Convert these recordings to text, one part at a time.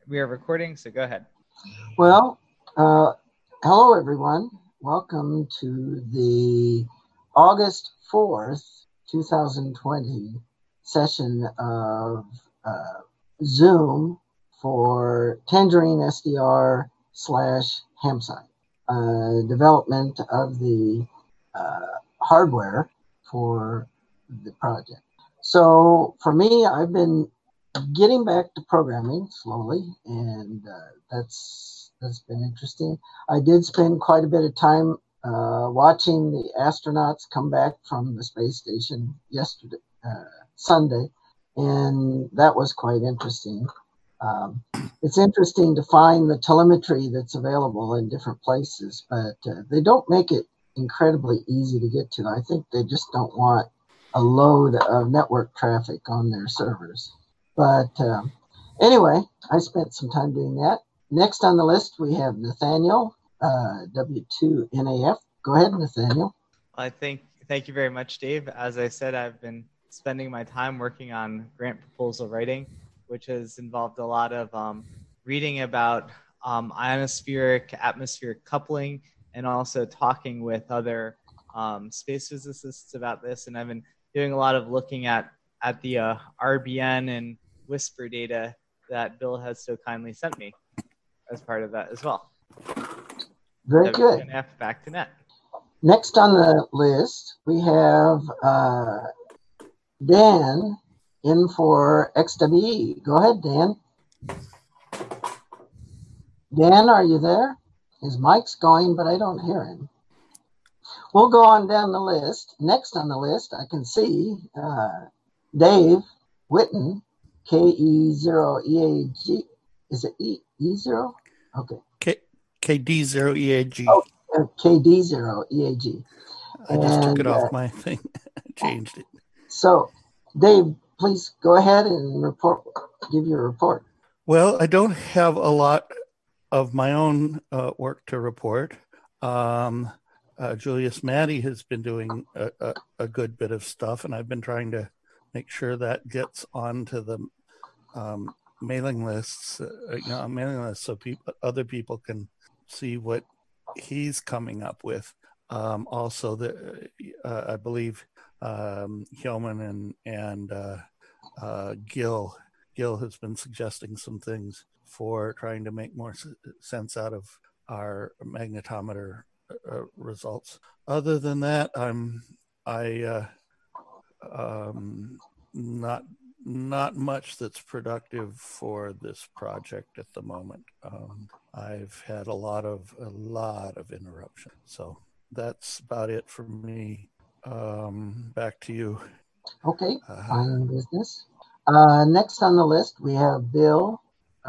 We are recording, so go ahead. Well, hello everyone. Welcome to the August 4th, 2020 session of Zoom for Tangerine SDR / Hamsite, development of the hardware for the project. So for me, I've been getting back to programming slowly, and that's been interesting. I did spend quite a bit of time watching the astronauts come back from the space station yesterday, Sunday, and that was quite interesting. It's interesting to find the telemetry that's available in different places, but they don't make it incredibly easy to get to. I think they just don't want a load of network traffic on their servers. But anyway, I spent some time doing that. Next on the list, we have Nathaniel, W2NAF. Go ahead, Nathaniel. Thank you very much, Dave. As I said, I've been spending my time working on grant proposal writing, which has involved a lot of reading about ionospheric atmospheric coupling and also talking with other space physicists about this. And I've been doing a lot of looking at the RBN and WSPR data that Bill has so kindly sent me as part of that as well. Very good. Back to net. Next on the list, we have Dan in for XWE. Go ahead, Dan. Dan, are you there? His mic's going, but I don't hear him. We'll go on down the list. Next on the list, I can see Dave Witten, KE0EAG. Is it E0? Okay. KD0EAG. Oh, KD0EAG. I just took it off my thing, changed it. So, Dave, please go ahead and give your report. Well, I don't have a lot of my own work to report. Julius Maddie has been doing a good bit of stuff, and I've been trying to make sure that gets onto the mailing lists, so other people can see what he's coming up with. Also, I believe Hillman and Gil has been suggesting some things for trying to make more sense out of our magnetometer results. Other than that, not much that's productive for this project at the moment. I've had a lot of interruption. So that's about it for me. Back to you. Okay, fine business. Next on the list, we have Bill,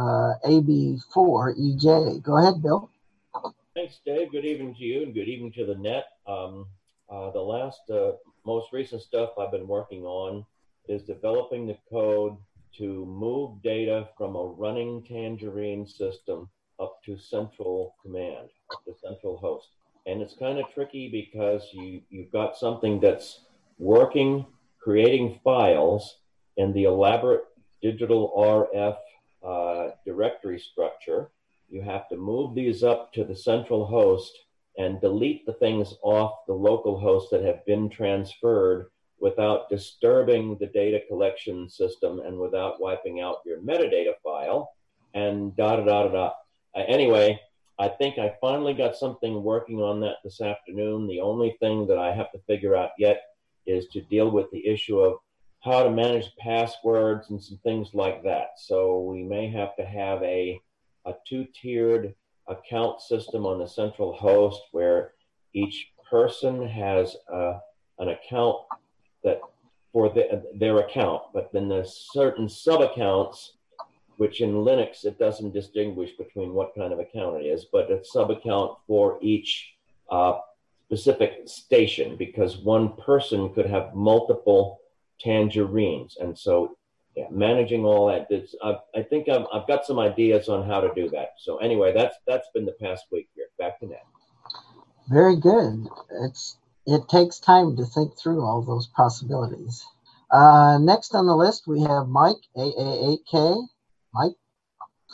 AB4EJ. Go ahead, Bill. Thanks, Dave. Good evening to you and good evening to the net. The last, most recent stuff I've been working on is developing the code to move data from a running Tangerine system up to central command, the central host. And it's kind of tricky because you've got something that's working, creating files in the elaborate digital RF directory structure. You have to move these up to the central host and delete the things off the local host that have been transferred without disturbing the data collection system and without wiping out your metadata file and Anyway, I think I finally got something working on that this afternoon. The only thing that I have to figure out yet is to deal with the issue of how to manage passwords and some things like that. So we may have to have a two-tiered account system on the central host where each person has an account that for their account, but then there's certain sub-accounts, which in Linux, it doesn't distinguish between what kind of account it is, but a sub-account for each specific station, because one person could have multiple Tangerines. And so managing all that, I think I've got some ideas on how to do that. So anyway, that's been the past week here. Back to Ned. Very good. It takes time to think through all those possibilities. Next on the list, we have Mike, AAAK. Mike?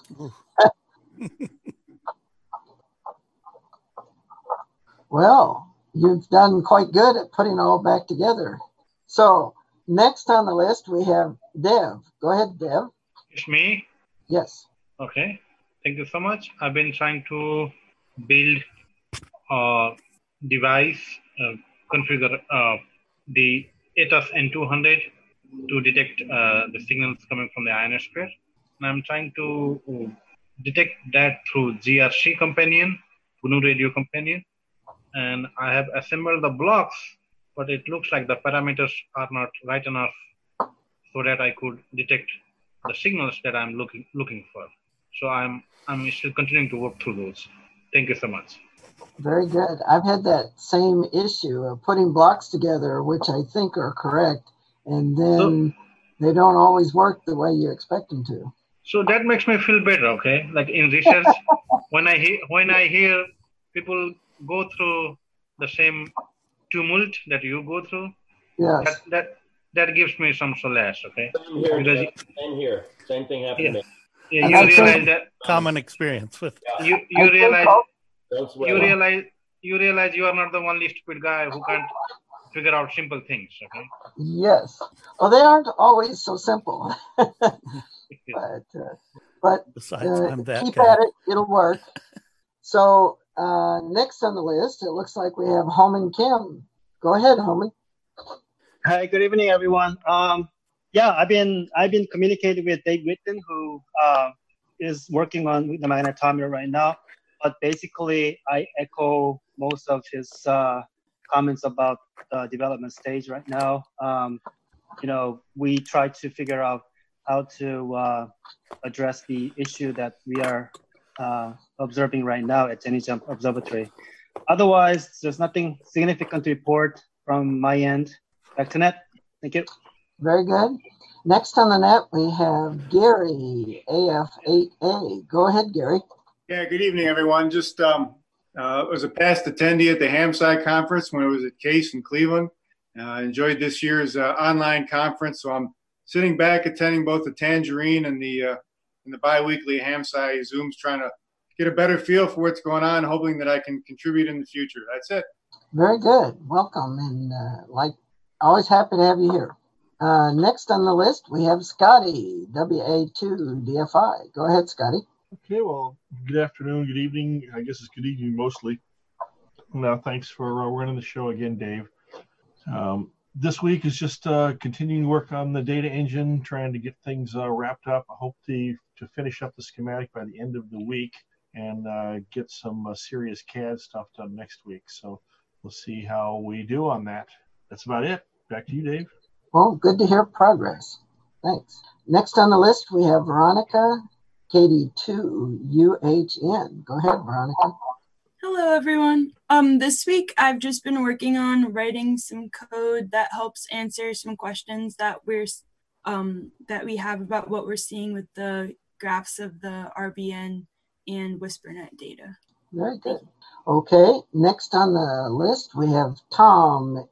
Well, you've done quite good at putting it all back together. So next on the list, we have Dev. Go ahead, Dev. It's me? Yes. Okay. Thank you so much. I've been trying to build a device, configure the ATOS N200 to detect the signals coming from the ionosphere. And I'm trying to detect that through GRC Companion, GNU Radio Companion. And I have assembled the blocks, but it looks like the parameters are not right enough so that I could detect the signals that I'm looking for. So I'm still continuing to work through those. Thank you so much. Very good. I've had that same issue of putting blocks together, which I think are correct, and then they don't always work the way you expect them to. So that makes me feel better, okay? Like in research, when I hear people go through the same tumult that you go through, yes, that gives me some solace, okay? Same here. Same thing happened to me. Yeah, you realize that common experience with you realize you realize you are not the only stupid guy who can't figure out simple things, okay? Yes. Well, they aren't always so simple. but besides, I'm that keep guy. at it. It'll work. So next on the list, it looks like we have Homan Kim. Go ahead, Homan. Hi, good evening, everyone. I've been communicating with Dave Whitten, who is working on the magnetometer right now. But basically, I echo most of his comments about the development stage right now. We try to figure out how to address the issue that we are observing right now at Jenny Jump Observatory. Otherwise, there's nothing significant to report from my end. Back to Net. Thank you. Very good. Next on the net, we have Gary, AF8A. Go ahead, Gary. Yeah, good evening, everyone. Just was a past attendee at the HamSci conference when it was at Case in Cleveland. Enjoyed this year's online conference, so I'm sitting back attending both the Tangerine and the biweekly HamSci Zooms, trying to get a better feel for what's going on, hoping that I can contribute in the future. That's it. Very good. Welcome, and always happy to have you here. Next on the list, we have Scotty, WA2DFI. Go ahead, Scotty. Okay, well, good afternoon, good evening. I guess it's good evening mostly. Now, thanks for running the show again, Dave. This week is just continuing work on the data engine, trying to get things wrapped up. I hope to finish up the schematic by the end of the week and get some serious CAD stuff done next week. So we'll see how we do on that. That's about it. Back to you, Dave. Well, good to hear progress. Thanks. Next on the list, we have Veronica, KD2UHN. Go ahead, Veronica. Hello, everyone. This week I've just been working on writing some code that helps answer some questions that we have about what we're seeing with the graphs of the RBN and WhisperNet data. Very good. Okay, next on the list we have Tom,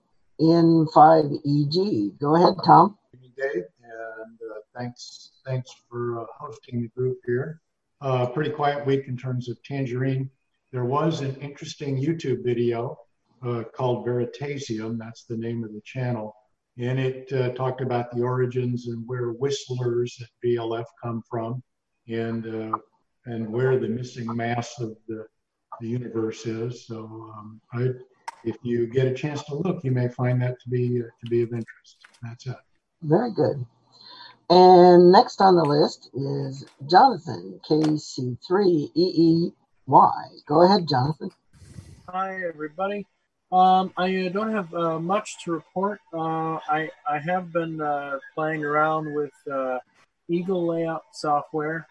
N5EG. Go ahead, Tom. Dave, and thanks for hosting the group here. Pretty quiet week in terms of Tangerine. There was an interesting YouTube video called Veritasium. That's the name of the channel, and it talked about the origins and where whistlers at VLF come from, and where the missing mass of the universe is. So if you get a chance to look, you may find that to be of interest. That's it. Very good. And next on the list is Jonathan, KC3EEY. Go ahead, Jonathan. Hi, everybody. I don't have much to report. I have been playing around with Eagle layout software.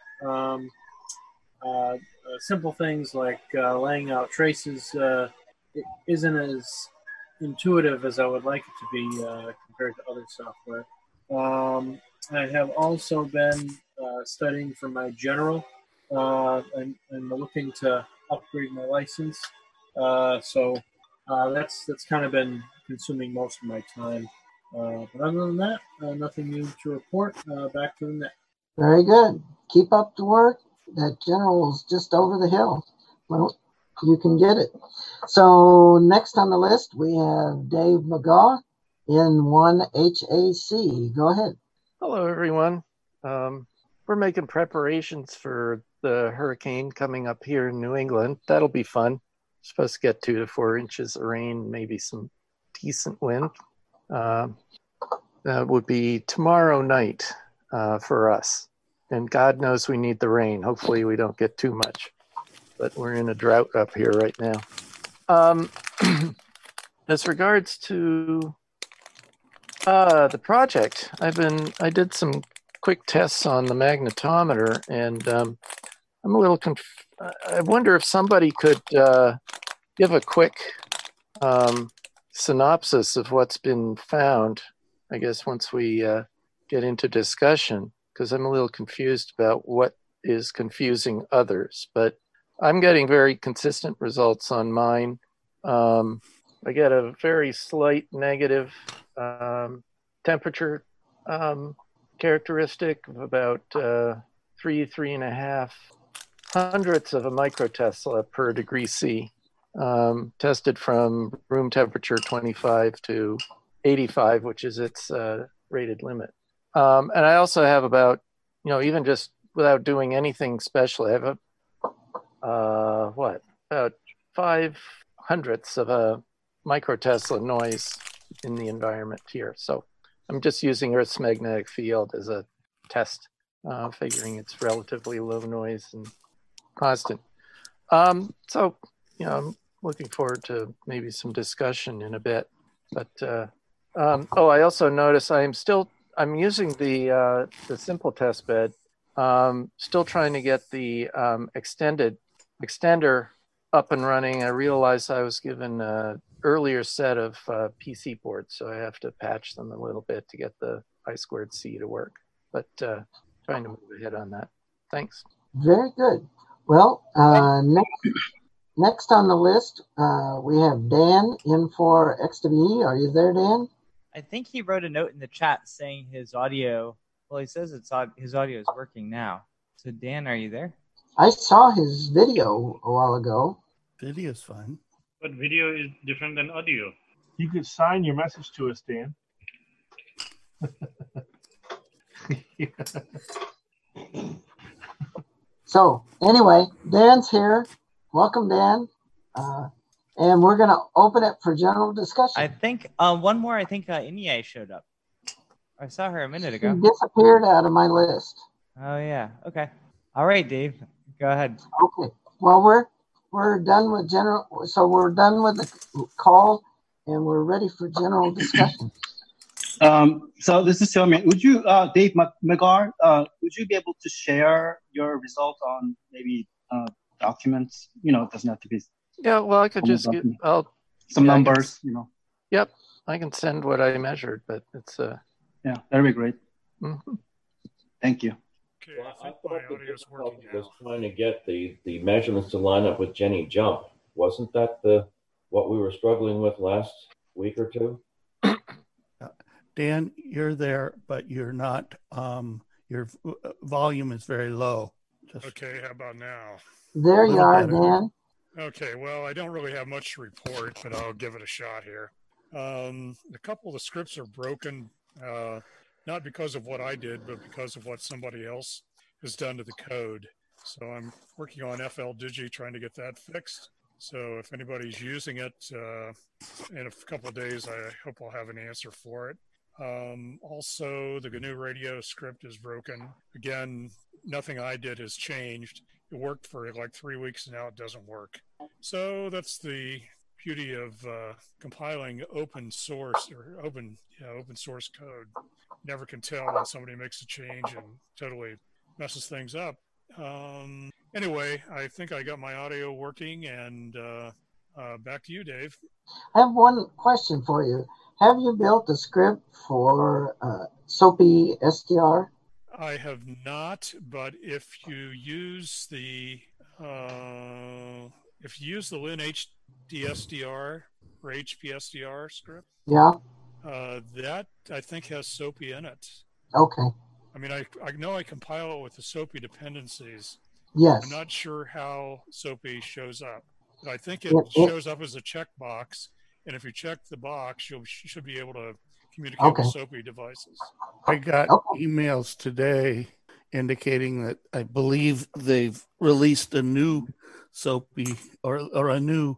Simple things like laying out traces it isn't as intuitive as I would like it to be compared to other software. I have also been studying for my general and looking to upgrade my license. So that's kind of been consuming most of my time. But other than that, nothing new to report. Back to the net. Very good. Keep up the work. that general's just over the hill. Well, you can get it. So next on the list, we have Dave McGaw in 1HAC. Go ahead. Hello, everyone. We're making preparations for the hurricane coming up here in New England. That'll be fun. Supposed to get 2 to 4 inches of rain, maybe some decent wind. That would be tomorrow night for us. And God knows we need the rain. Hopefully we don't get too much. But we're in a drought up here right now. As regards to the project, I did some quick tests on the magnetometer, and I'm a little I wonder if somebody could give a quick synopsis of what's been found, I guess, once we get into discussion, because I'm a little confused about what is confusing others. But I'm getting very consistent results on mine. I get a very slight negative temperature characteristic of about 3.5 hundredths of a microtesla per degree C, tested from room temperature 25 to 85, which is its rated limit. And I also have about, even just without doing anything special, I have about 5 hundredths of a microtesla noise in the environment here. So I'm just using Earth's magnetic field as a test, figuring it's relatively low noise and constant. So, I'm looking forward to maybe some discussion in a bit. But I also notice I'm using the simple test bed. Still trying to get the extender up and running. I realized I was given an earlier set of PC boards, so I have to patch them a little bit to get the I2C to work. But trying to move ahead on that. Thanks. Very good. Well, next on the list, we have Dan in for XWE. Are you there, Dan? I think he wrote a note in the chat saying his audio, he says his audio is working now. So Dan, are you there? I saw his video a while ago. Video's fine. But video is different than audio. You could sign your message to us, Dan. So anyway, Dan's here. Welcome, Dan. And we're going to open it for general discussion. I think one more. I think Inye showed up. I saw her a minute ago. She disappeared out of my list. Oh yeah. Okay. All right, Dave. Go ahead. Okay. Well, we're done with general. So we're done with the call, and we're ready for general discussion. So this is Xiaomi. Would you, Dave McGar, would you be able to share your results on maybe documents? It doesn't have to be. Yeah, well, I could just get some numbers. Yep, I can send what I measured, but it's yeah, that'd be great. Mm-hmm. Thank you. Okay, well, I thought the difficulty was trying to get the measurements to line up with Jenny Jump. Wasn't that what we were struggling with last week or two? Dan, you're there, but you're not. Your volume is very low. Okay, how about now? There you are, Dan. Okay, well, I don't really have much to report, but I'll give it a shot here. A couple of the scripts are broken, not because of what I did, but because of what somebody else has done to the code. So I'm working on FLDigi, trying to get that fixed. So if anybody's using it in a couple of days, I hope I'll have an answer for it. Also, the GNU radio script is broken. Again, nothing I did has changed. It worked for like 3 weeks, and now it doesn't work. So that's the beauty of compiling open source or open source code. Never can tell when somebody makes a change and totally messes things up. Anyway, I think I got my audio working, and back to you, Dave. I have one question for you. Have you built a script for SOAPy SDR? I have not, but if you use the LinHDSDR or HPSDR script, yeah, that I think has SOAPy in it. Okay. I mean, I know I compile it with the SOAPy dependencies, Yes. I'm not sure how SOAPy shows up. But I think it It- shows up as a checkbox, and if you check the box, you should be able to communicate Okay. with SOAPy devices. I got Okay. emails today indicating that I believe they've released a new SOAPy or a new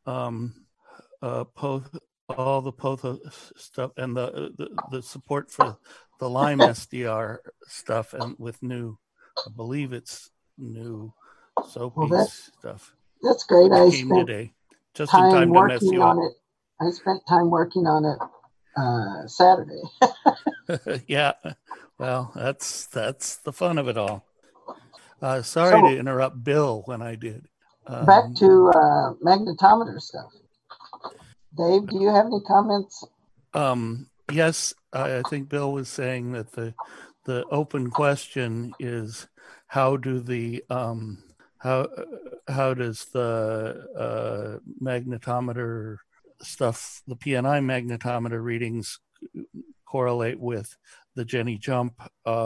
all the POTHA stuff and the support for the Lime SDR stuff, and with new, I believe it's new SOAPy Well, stuff. that's great. I Came spent today, just in time time to mess working you on up. it. I spent time working on it Saturday. Yeah, well, that's the fun of it all. Sorry So to interrupt Bill when I did. back to magnetometer stuff. Dave, do you have any comments? Yes, I think Bill was saying that the open question is how do the how does the magnetometer stuff, the PNI magnetometer readings, correlate with the Jenny Jump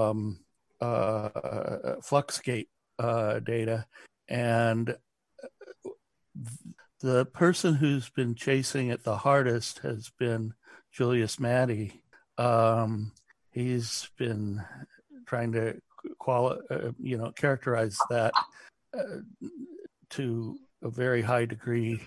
Fluxgate data? And the person who's been chasing it the hardest has been Julius Maddy. He's been trying to characterize that to a very high degree.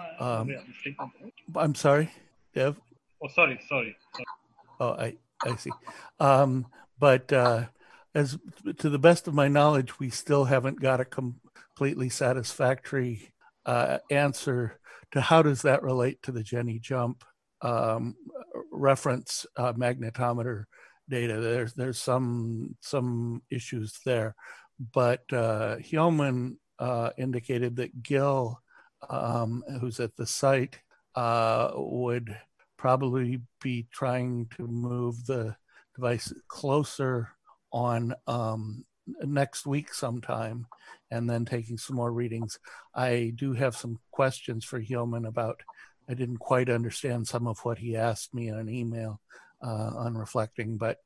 I'm sorry, Dev? Oh, sorry. Oh, I see. But as to the best of my knowledge, we still haven't got a completely satisfactory answer to how does that relate to the Jenny Jump reference magnetometer data. There's some issues there, but Hillman indicated that Gil, who's at the site, would probably be trying to move the device closer on next week sometime, and then taking some more readings. I do have some questions for Hillman about, I didn't quite understand some of what he asked me in an email on reflecting, but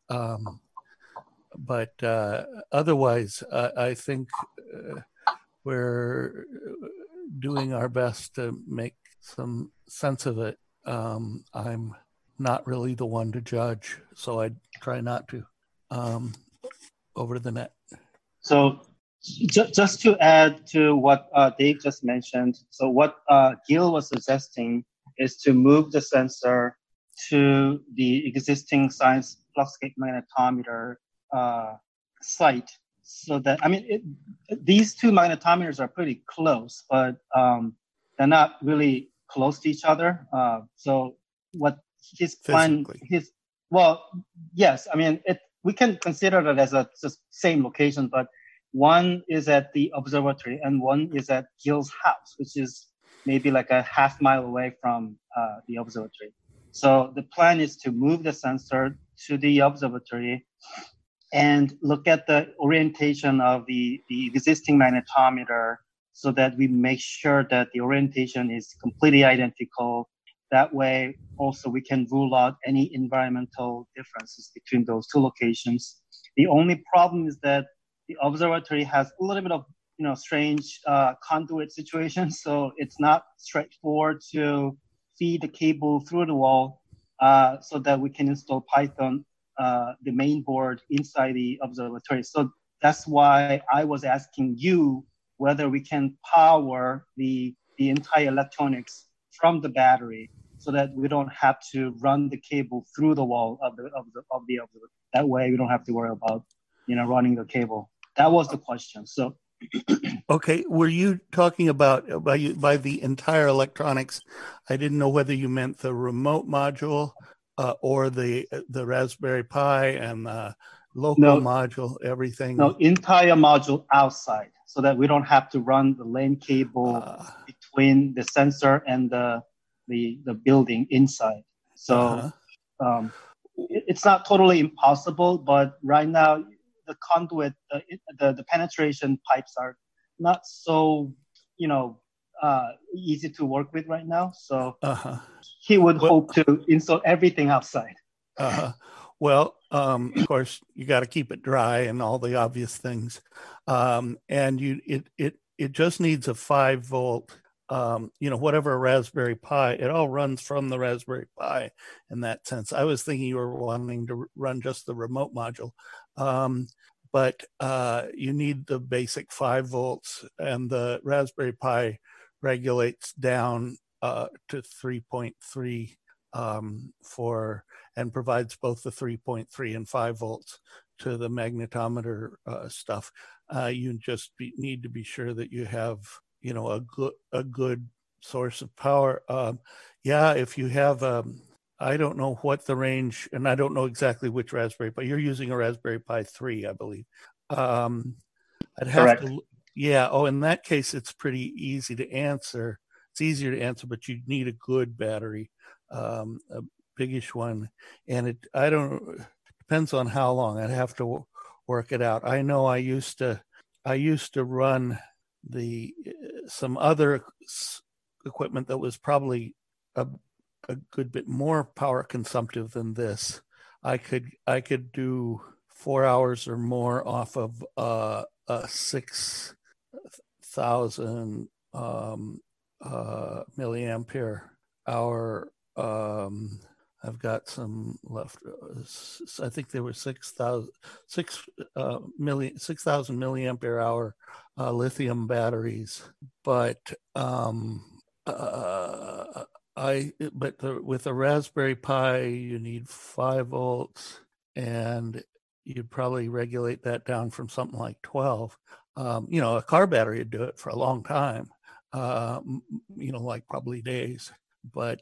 otherwise, I think we're doing our best to make some sense of it. I'm not really the one to judge, so I try not to over the net. So just to add to what Dave just mentioned, so what Gil was suggesting is to move the sensor to the existing science Fluxgate magnetometer site, so that, I mean, these two magnetometers are pretty close, but they're not really close to each other. So what his plan, yes, I mean, we can consider it as a just same location, but one is at the observatory and one is at Gil's house, which is maybe like a half mile away from the observatory. So the plan is to move the sensor to the observatory and look at the orientation of the existing magnetometer, so that we make sure that the orientation is completely identical. That way, also, we can rule out any environmental differences between those two locations. The only problem is that the observatory has a little bit of, strange conduit situation, so it's not straightforward to feed the cable through the wall, so that we can install Python, the main board inside the observatory. So that's why I was asking you whether we can power the entire electronics from the battery, so that we don't have to run the cable through the wall of the observatory. That way we don't have to worry about, running the cable. That was the question. So. Okay, were you talking about by the entire electronics? I didn't know whether you meant the remote module or the Raspberry Pi and the local module, everything. No, entire module outside, so that we don't have to run the LAN cable between the sensor and the building inside. So it's not totally impossible, but right now the conduit, the penetration pipes are not so, easy to work with right now. So he would hope to install everything outside. Well, Of course, you got to keep it dry and all the obvious things. And it just needs a 5-volt. Whatever a Raspberry Pi, it all runs from the Raspberry Pi in that sense. I was thinking you were wanting to run just the remote module. But you need the basic 5 volts, and the Raspberry Pi regulates down to 3.3 and provides both the 3.3 and 5 volts to the magnetometer stuff. You just need to be sure that you have a good source of power. If you have I don't know what the range, and I don't know exactly which Raspberry Pi. You're using a Raspberry Pi 3, I believe. I'd have Correct. to. Yeah. Oh, in that case, it's pretty easy to answer. It's easier to answer, but you need a good battery, a biggish one, and depends on how long. I'd have to work it out. I know I used to run some other equipment that was probably a good bit more power consumptive than this. I could do 4 hours or more off of a 6,000 milliampere hour. I've got some left. I think there were 6,000 milliampere hour lithium batteries, but with a Raspberry Pi, you need 5 volts, and you'd probably regulate that down from something like 12. A car battery would do it for a long time, like probably days. But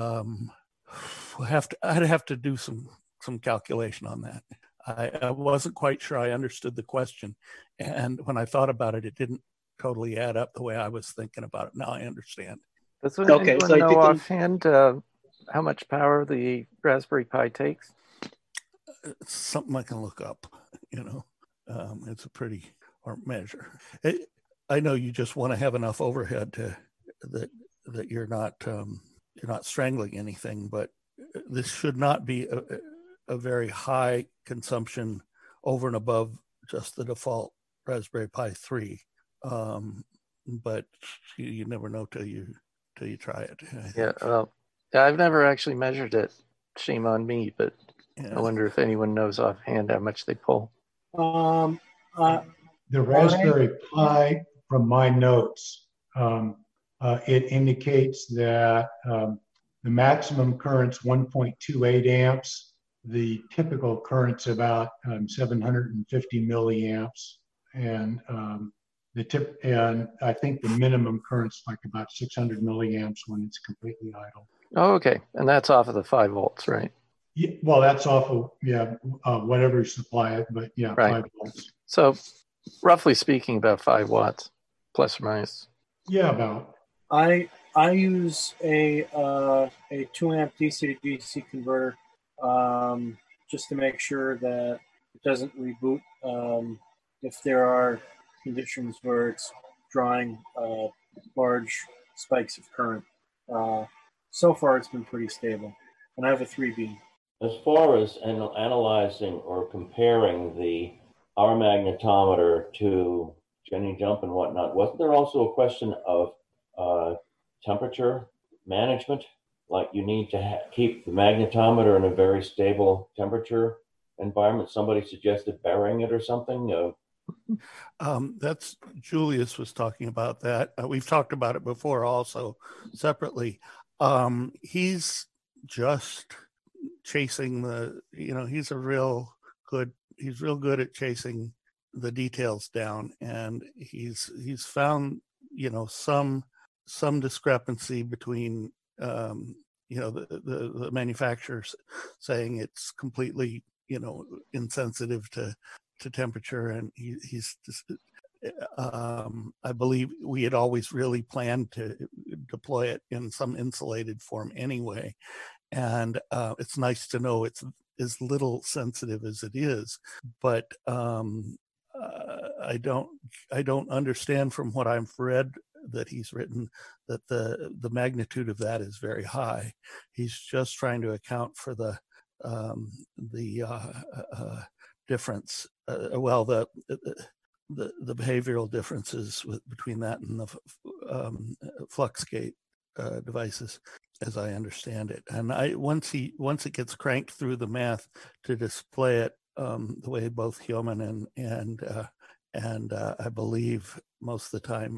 I'd have to do some calculation on that. I wasn't quite sure I understood the question, and when I thought about it, it didn't totally add up the way I was thinking about it. Now I understand. Does anyone know offhand how much power the Raspberry Pi takes? It's something I can look up. It's a pretty hard measure. I know you just want to have enough overhead that you're not strangling anything, but this should not be a very high consumption over and above just the default Raspberry Pi 3. But you never know till you try it. Yeah, I've never actually measured it. Shame on me, but I wonder if anyone knows offhand how much they pull. The Raspberry Pi, from my notes, it indicates that the maximum current's 1.28 amps. The typical current's about 750 milliamps, and and I think the minimum current's like about 600 milliamps when it's completely idle. Oh, okay, and that's off of the 5 volts, right? Yeah, well, that's off of whatever you supply it, but yeah, right. 5 volts. So, roughly speaking, about 5 watts, plus or minus. Yeah, about. I use a 2 amp DC to DC converter just to make sure that it doesn't reboot if there are conditions where it's drawing large spikes of current. So far, it's been pretty stable, and I have a 3B. As far as analyzing or comparing our magnetometer to Jenny Jump and whatnot, wasn't there also a question of temperature management? Like you need to keep the magnetometer in a very stable temperature environment. Somebody suggested burying it or something. That's Julius was talking about that. We've talked about it before also separately. He's just chasing he's real good at chasing the details down, and he's found some discrepancy between the manufacturers saying it's completely insensitive to temperature, and he's just, I believe we had always really planned to deploy it in some insulated form anyway, and it's nice to know it's as little sensitive as it is, but I don't understand from what I've read that he's written that the magnitude of that is very high. He's just trying to account for the difference. The behavioral differences between that and the Fluxgate devices, as I understand it. And once it gets cranked through the math to display it the way both Hyomin and I believe most of the time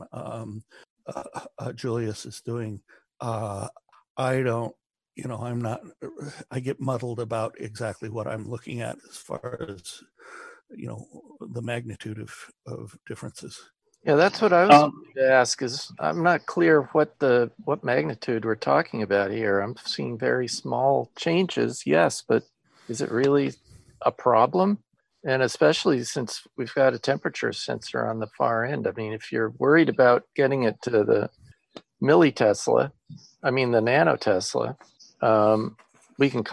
Julius is doing, I get muddled about exactly what I'm looking at as far as the magnitude of differences. Yeah, that's what I was going to ask. Is I'm not clear what magnitude we're talking about here. I'm seeing very small changes, yes, but is it really a problem? And especially since we've got a temperature sensor on the far end. I mean, if you're worried about getting it to the the nanotesla, we can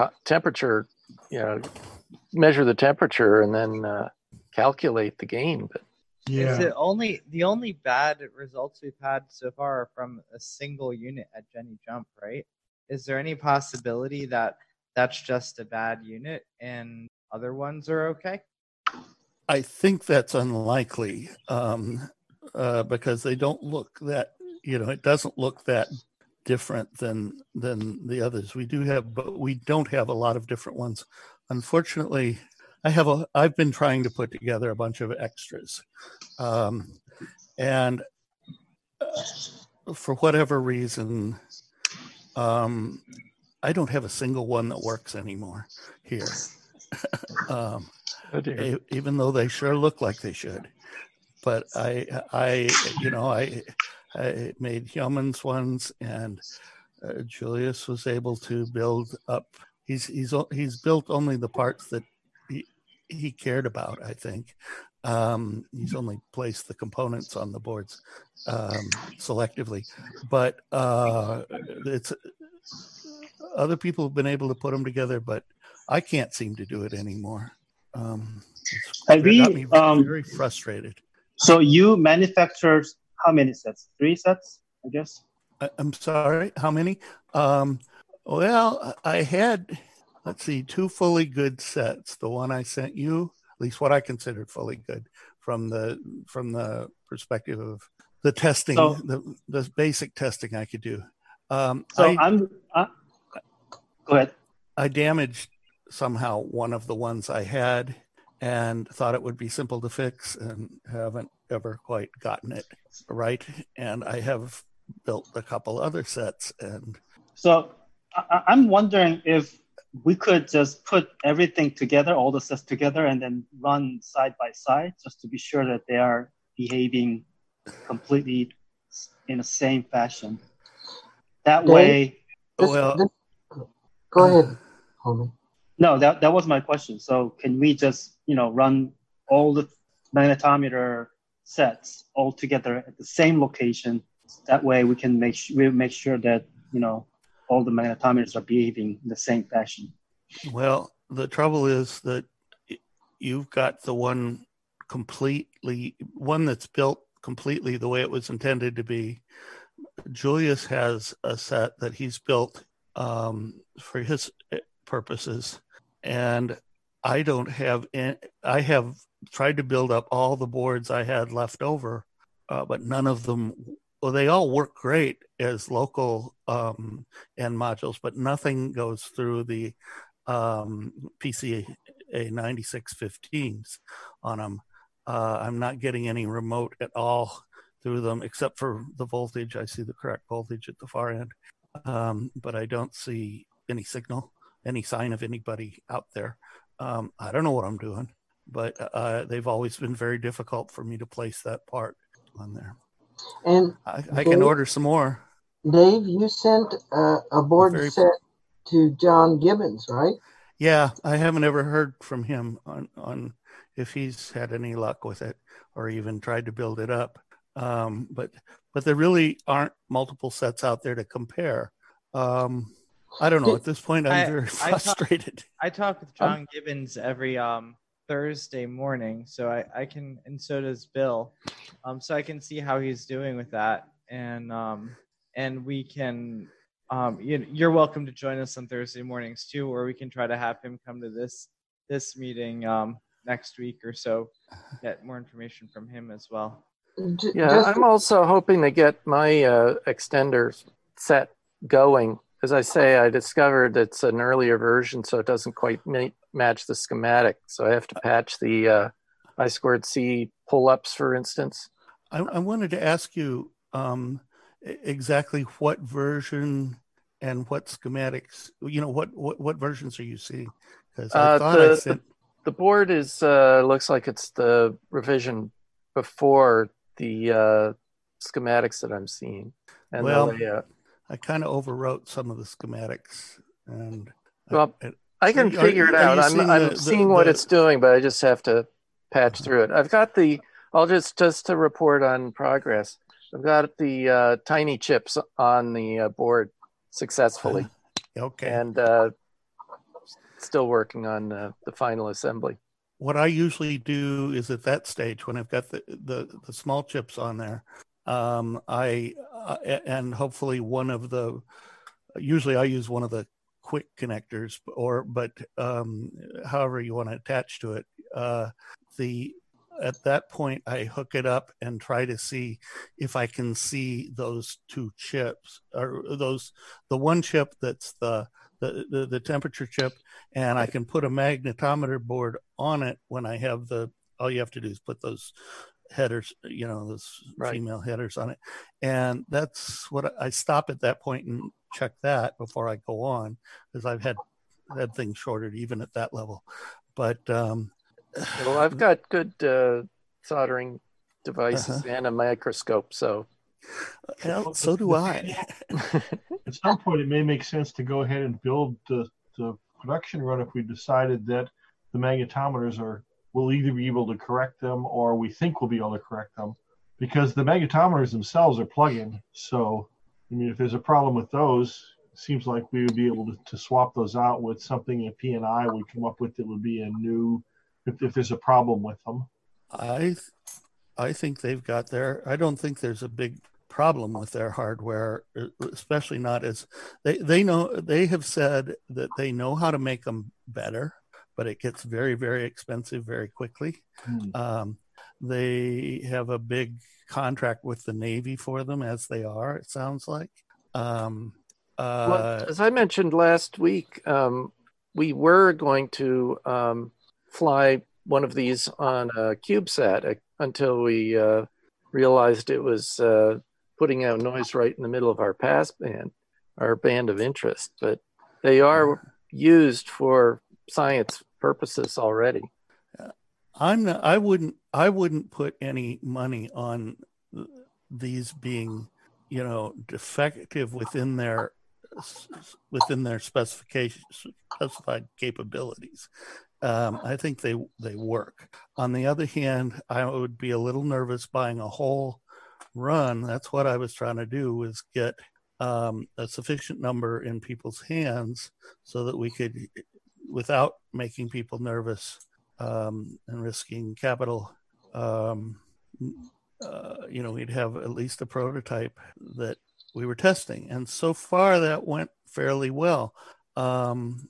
measure the temperature and then calculate the gain. But is it the only bad results we've had so far are from a single unit at Jenny Jump, right? Is there any possibility that that's just a bad unit and other ones are okay? I think that's unlikely because they don't look that, it doesn't look that different than the others. We don't have a lot of different ones. Unfortunately, I've been trying to put together a bunch of extras. And for whatever reason, I don't have a single one that works anymore here. Even though they sure look like they should. But I made Hyomin's ones, and Julius was able to build up. He's built only the parts that he cared about, I think. He's only placed the components on the boards selectively, but it's other people have been able to put them together, but I can't seem to do it anymore. It got me very frustrated. So you manufactured how many sets? 3 sets, I guess. I'm sorry, how many? Well, I had, 2 fully good sets. The one I sent you, at least what I considered fully good from the perspective of the testing, the basic testing I could do. Go ahead. I damaged somehow one of the ones I had and thought it would be simple to fix, and haven't ever quite gotten it right. And I have built a couple other sets. And so I'm wondering if we could just put everything together, all the sets together, and then run side by side just to be sure that they are behaving completely in the same fashion. That way. Go ahead, Holman. No, that was my question. So can we just, run all the magnetometer sets all together at the same location? That way we can make sure that, all the magnetometers are behaving in the same fashion. Well, the trouble is that you've got the one that's built completely the way it was intended to be. Julius has a set that he's built for his purposes, and I don't have I have tried to build up all the boards I had left over, but none of them, they all work great as local end modules, but nothing goes through the PCA 9615s on them. I'm not getting any remote at all through them, except for the voltage. I see the correct voltage at the far end, but I don't see any signal, any sign of anybody out there. I don't know what I'm doing, but they've always been very difficult for me to place that part on there. And I can order some more. Dave, you sent a board set to John Gibbons, right? Yeah, I haven't ever heard from him on if he's had any luck with it or even tried to build it up. But there really aren't multiple sets out there to compare. I don't know. At this point, I'm very frustrated. I talk with John Gibbons every Thursday morning, so I can, and so does Bill. So I can see how he's doing with that, and we can you're welcome to join us on Thursday mornings too, or we can try to have him come to this meeting next week or so, get more information from him as well. Yeah, I'm also hoping to get my extender set going. As I say, I discovered it's an earlier version, so it doesn't quite match the schematic. So I have to patch the I2C pull-ups, for instance. I wanted to ask you exactly what version and what schematics, what versions are you seeing? Because I thought the board is looks like it's the revision before the schematics that I'm seeing. And I kind of overwrote some of the schematics, and I can figure it out. I'm seeing what it's doing, but I just have to patch through it. I've got I'll just to report on progress. I've got the tiny chips on the board successfully. Okay. And still working on the final assembly. What I usually do is at that stage, when I've got the small chips on there, and hopefully usually I use one of the quick connectors, but however you want to attach to it. At that point, I hook it up and try to see if I can see those two chips, or the one chip that's the temperature chip, and I can put a magnetometer board on it when I have all you have to do is put those headers, those female headers on it. And that's what I stop at that point and check that before I go on, because I've had things shorted even at that level. But well, I've got good soldering devices and a microscope, so so do I. At some point, it may make sense to go ahead and build the production run if we decided that the magnetometers we'll either be able to correct them, or we think we'll be able to correct them, because the magnetometers themselves are plug-in. So, I mean, if there's a problem with those, it seems like we would be able to swap those out with something a P&I would come up with that would be a new, if there's a problem with them. I think they've got I don't think there's a big problem with their hardware, especially not as they have said that they know how to make them better, but it gets very, very expensive very quickly. They have a big contract with the Navy for them, as they are, it sounds like. Well, as I mentioned last week, we were going to fly one of these on a CubeSat until we realized it was putting out noise right in the middle of our passband, our band of interest. But they are used for science purposes already. I wouldn't put any money on these being, defective within their specified capabilities. I think they work. On the other hand, I would be a little nervous buying a whole run. That's what I was trying to do, was get a sufficient number in people's hands so that we could, without making people nervous and risking capital, we'd have at least a prototype that we were testing. And so far that went fairly well. And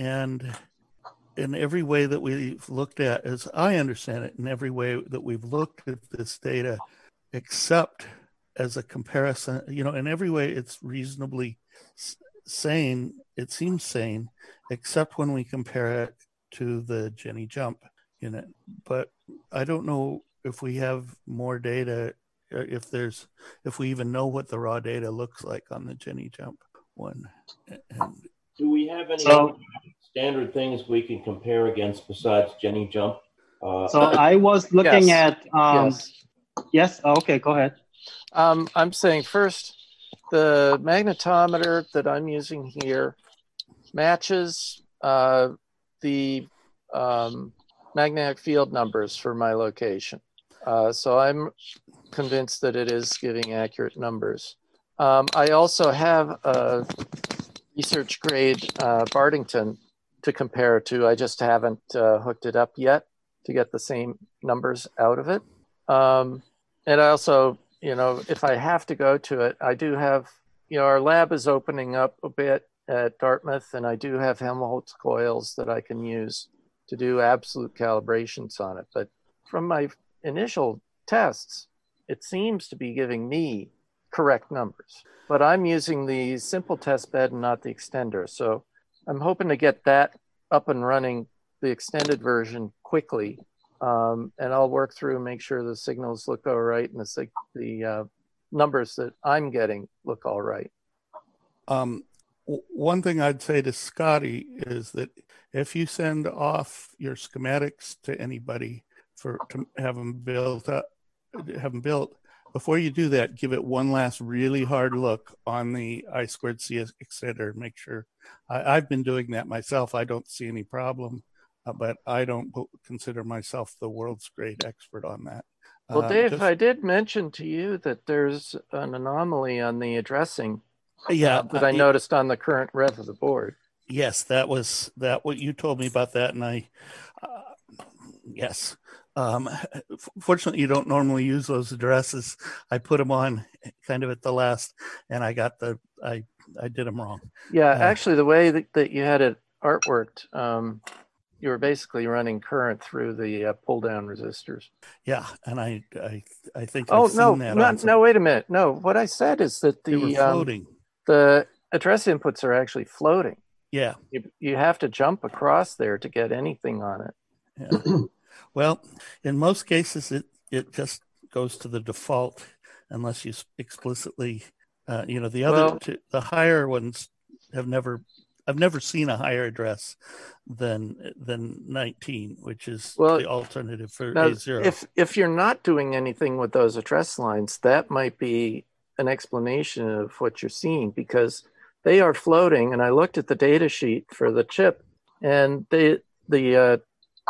in every way that we've looked at, as I understand it, in every way that we've looked at this data, except as a comparison, in every way it's reasonably sane, it seems sane, except when we compare it to the Jenny Jump unit. But I don't know if we have more data, if we even know what the raw data looks like on the Jenny Jump one. Do we have any standard things we can compare against besides Jenny Jump? So I was looking at yes. Oh, okay, go ahead. I'm saying first, the magnetometer that I'm using here matches the magnetic field numbers for my location. So I'm convinced that it is giving accurate numbers. I also have a research grade Bardington to compare to. I just haven't hooked it up yet to get the same numbers out of it. And I also, if I have to go to it, I do have our lab is opening up a bit at Dartmouth, and I do have Helmholtz coils that I can use to do absolute calibrations on it. But from my initial tests, it seems to be giving me correct numbers. But I'm using the simple test bed and not the extender. So I'm hoping to get that up and running, the extended version, quickly. And I'll work through and make sure the signals look all right and the numbers that I'm getting look all right. One thing I'd say to Scotty is that if you send off your schematics to anybody to have them built, before you do that, give it one last really hard look on the I2C extender. Make sure. I've been doing that myself. I don't see any problem, but I don't consider myself the world's great expert on that. Well, Dave, I did mention to you that there's an anomaly on the addressing. That I noticed on the current rev of the board. Yes, what you told me about that, and yes. Fortunately, you don't normally use those addresses. I put them on kind of at the last, and I did them wrong. Yeah, actually, the way that you had it artworked, you were basically running current through the pull down resistors. Yeah, and I think. Oh no! Wait a minute. No, what I said is that they were floating. The address inputs are actually floating. Yeah. You have to jump across there to get anything on it. Yeah. Well, in most cases, it just goes to the default unless you explicitly, the higher ones I've never seen a higher address than 19, which is the alternative for A0. If you're not doing anything with those address lines, that might be an explanation of what you're seeing, because they are floating. And I looked at the data sheet for the chip, and this is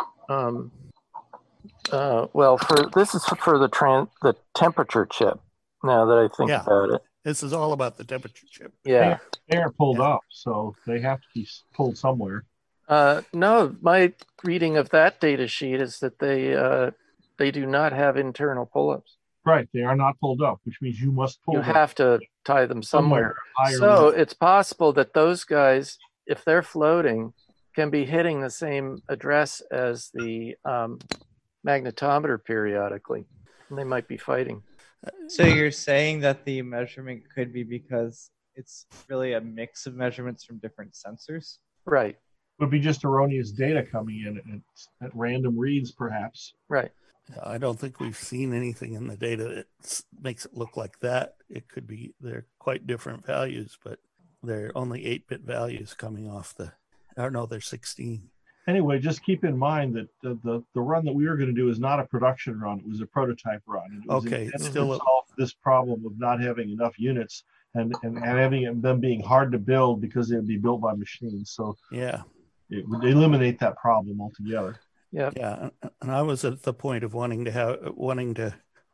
for the temperature chip. Now that I think about it, this is all about the temperature chip. Yeah, they are pulled up, so they have to be pulled somewhere. No, my reading of that data sheet is that they do not have internal pull-ups. Right, they are not pulled up, which means you must pull them. You have to tie them somewhere. So it's possible that those guys, if they're floating, can be hitting the same address as the magnetometer periodically, and they might be fighting. So you're saying that the measurement could be because it's really a mix of measurements from different sensors? Right. It would be just erroneous data coming in at random reads, perhaps. Right. I don't think we've seen anything in the data that makes it look like that. It could be they're quite different values, but they're only 8-bit values coming off they're 16. Anyway, just keep in mind that the run that we were going to do is not a production run. It was a prototype run. It was it's still to solve this problem of not having enough units and having them being hard to build because they would be built by machines. So yeah, it would eliminate that problem altogether. Yeah, and I was at the point of wanting to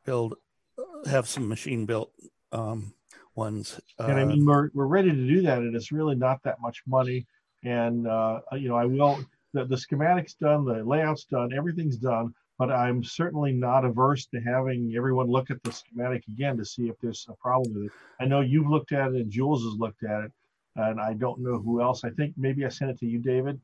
have some machine built ones. And I mean, we're ready to do that, and it's really not that much money. And the schematic's done, the layout's done, everything's done. But I'm certainly not averse to having everyone look at the schematic again to see if there's a problem with it. I know you've looked at it, and Jules has looked at it, and I don't know who else. I think maybe I sent it to you, David.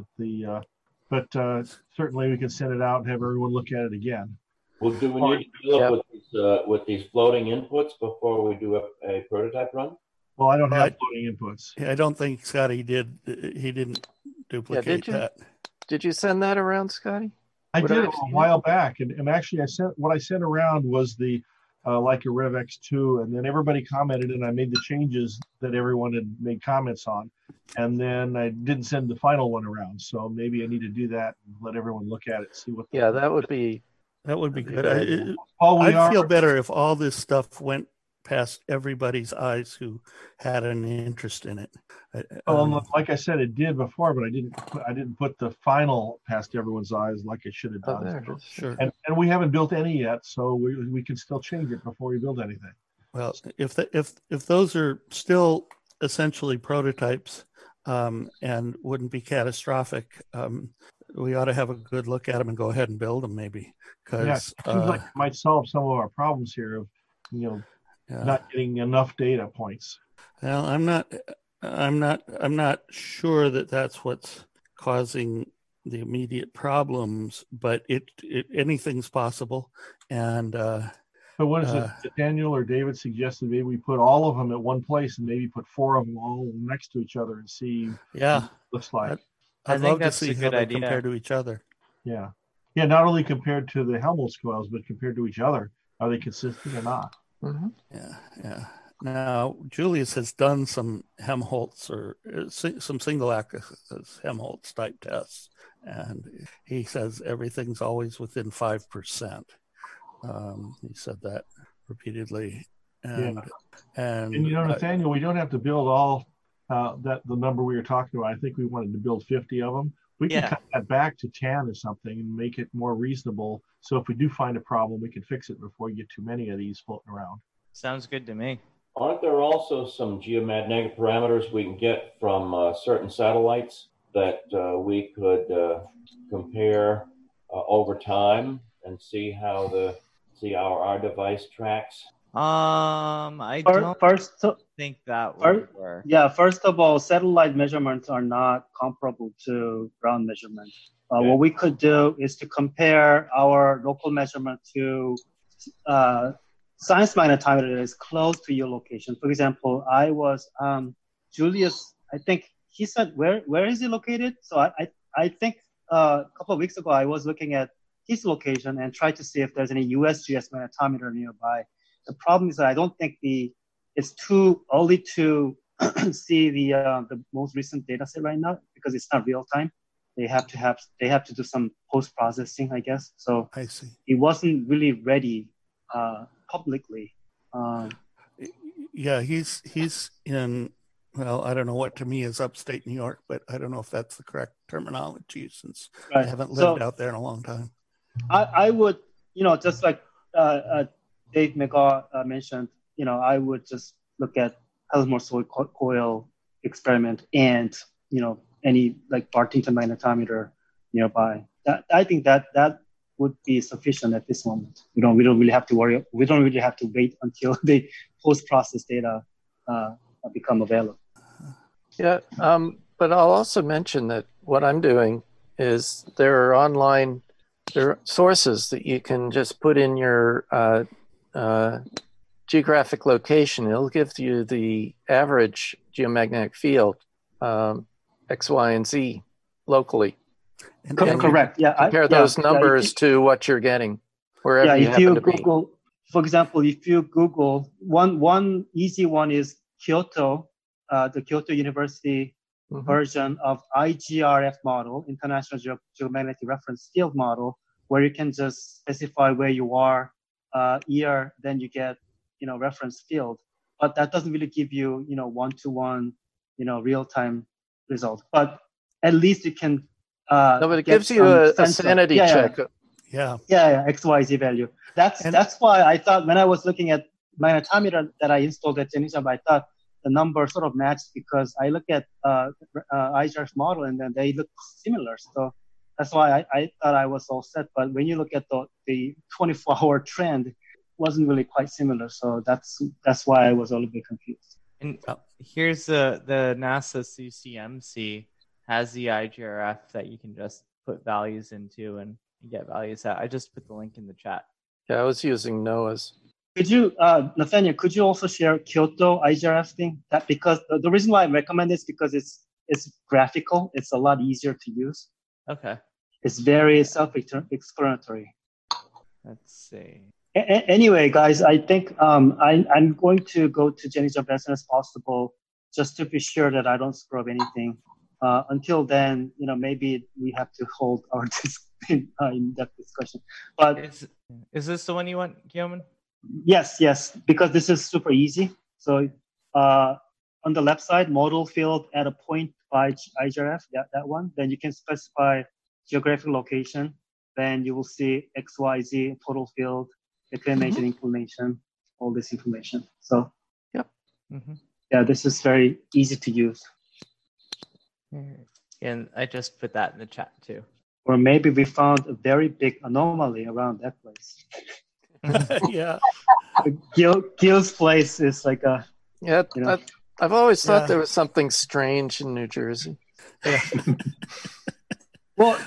But certainly we can send it out and have everyone look at it again. Well, do we need to deal with these floating inputs before we do a prototype run? Well, I don't have floating inputs. I don't think Scotty did. He didn't duplicate that. Did you send that around, Scotty? I did a while back, and actually what I sent around was the Leica Rev X2, and then everybody commented, and I made the changes that everyone had made comments on, and then I didn't send the final one around. So maybe I need to do that and let everyone look at it, see what. That would be good. I'd feel better if all this stuff went past everybody's eyes who had an interest in it. Like I said, it did before, but I didn't put the final past everyone's eyes like I should have done. Sure. And we haven't built any yet, so we can still change it before we build anything. Well, if those are still essentially prototypes and wouldn't be catastrophic, we ought to have a good look at them and go ahead and build them, maybe. Because it seems like it might solve some of our problems here of not getting enough data points. Well, I'm not sure that that's what's causing the immediate problems, but anything's possible. And but what is it? Daniel or David suggested maybe we put all of them at one place and maybe put 4 of them all next to each other and see what it looks like. I'd love to see how they compare to each other. Yeah. Yeah, not only compared to the Helmholtz coils, but compared to each other. Are they consistent or not? Mm-hmm. Yeah. Now, Julius has done some Helmholtz or some single axis Helmholtz type tests, and he says everything's always within 5%. He said that repeatedly. And Nathaniel, we don't have to build all the number we were talking about. I think we wanted to build 50 of them. We can cut that back to 10 or something and make it more reasonable. So if we do find a problem, we can fix it before you get too many of these floating around. Sounds good to me. Aren't there also some geomagnetic parameters we can get from certain satellites that we could compare over time and see how our device tracks? I don't think that would work. Yeah, first of all, satellite measurements are not comparable to ground measurements. What we could do is to compare our local measurement to science magnetometer that is close to your location. For example, I was Julius. I think he said where is he located? So I think a couple of weeks ago I was looking at his location and tried to see if there's any USGS magnetometer nearby. The problem is that I don't think it's too early to see the most recent data set right now because it's not real time. They have to do some post processing, I guess. So I see. It wasn't really ready publicly. Yeah, he's in. Well, I don't know what to me is upstate New York, but I don't know if that's the correct terminology since I haven't lived out there in a long time. I would, just like Dave McGaw mentioned, I would just look at Helmholtz coil experiment and, any like Bartington magnetometer nearby. I think that would be sufficient at this moment. We don't really have to worry. We don't really have to wait until the post-process data become available. Yeah, but I'll also mention that what I'm doing is there are sources that you can just put in your geographic location. It'll give you the average geomagnetic field, X, Y, and Z locally. And correct. Yeah. Compare those numbers to what you're getting wherever you happen to be. For example, if you Google one easy one is Kyoto, the Kyoto University version of IGRF model, International Geomagnetic Reference Field model, where you can just specify where you are year, then you get reference field. But that doesn't really give you one-to-one real time result. But at least you can. No, but it gives you a sanity check. Yeah, XYZ value. That's why I thought when I was looking at magnetometer that I installed at Genizab, I thought the number sort of matched because I look at IGRF model and then they look similar. So that's why I thought I was all set. But when you look at the 24-hour trend, it wasn't really quite similar. So that's why I was a little bit confused. And here's the NASA CCMC has the IGRF that you can just put values into and get values out. I just put the link in the chat. Yeah, I was using NOAA's. Could you, Nathaniel, could you also share Kyoto IGRF thing? That because the reason why I recommend this because it's graphical. It's a lot easier to use. Okay. It's very self-explanatory. Let's see. Anyway, guys, I think I'm going to go to Genizab as soon as possible, just to be sure that I don't screw up anything. Until then, maybe we have to hold our in-depth discussion. But is this the one you want, Guillaume? Yes, because this is super easy. So on the left side, modal field at a point by IGRF, that one. Then you can specify geographic location. Then you will see X, Y, Z, total field, declination, inclination, all this information. So yeah, this is very easy to use. And I just put that in the chat too. Or maybe we found a very big anomaly around that place. Yeah. Gil's place is like a. Yeah, I've always thought there was something strange in New Jersey. Yeah. Well,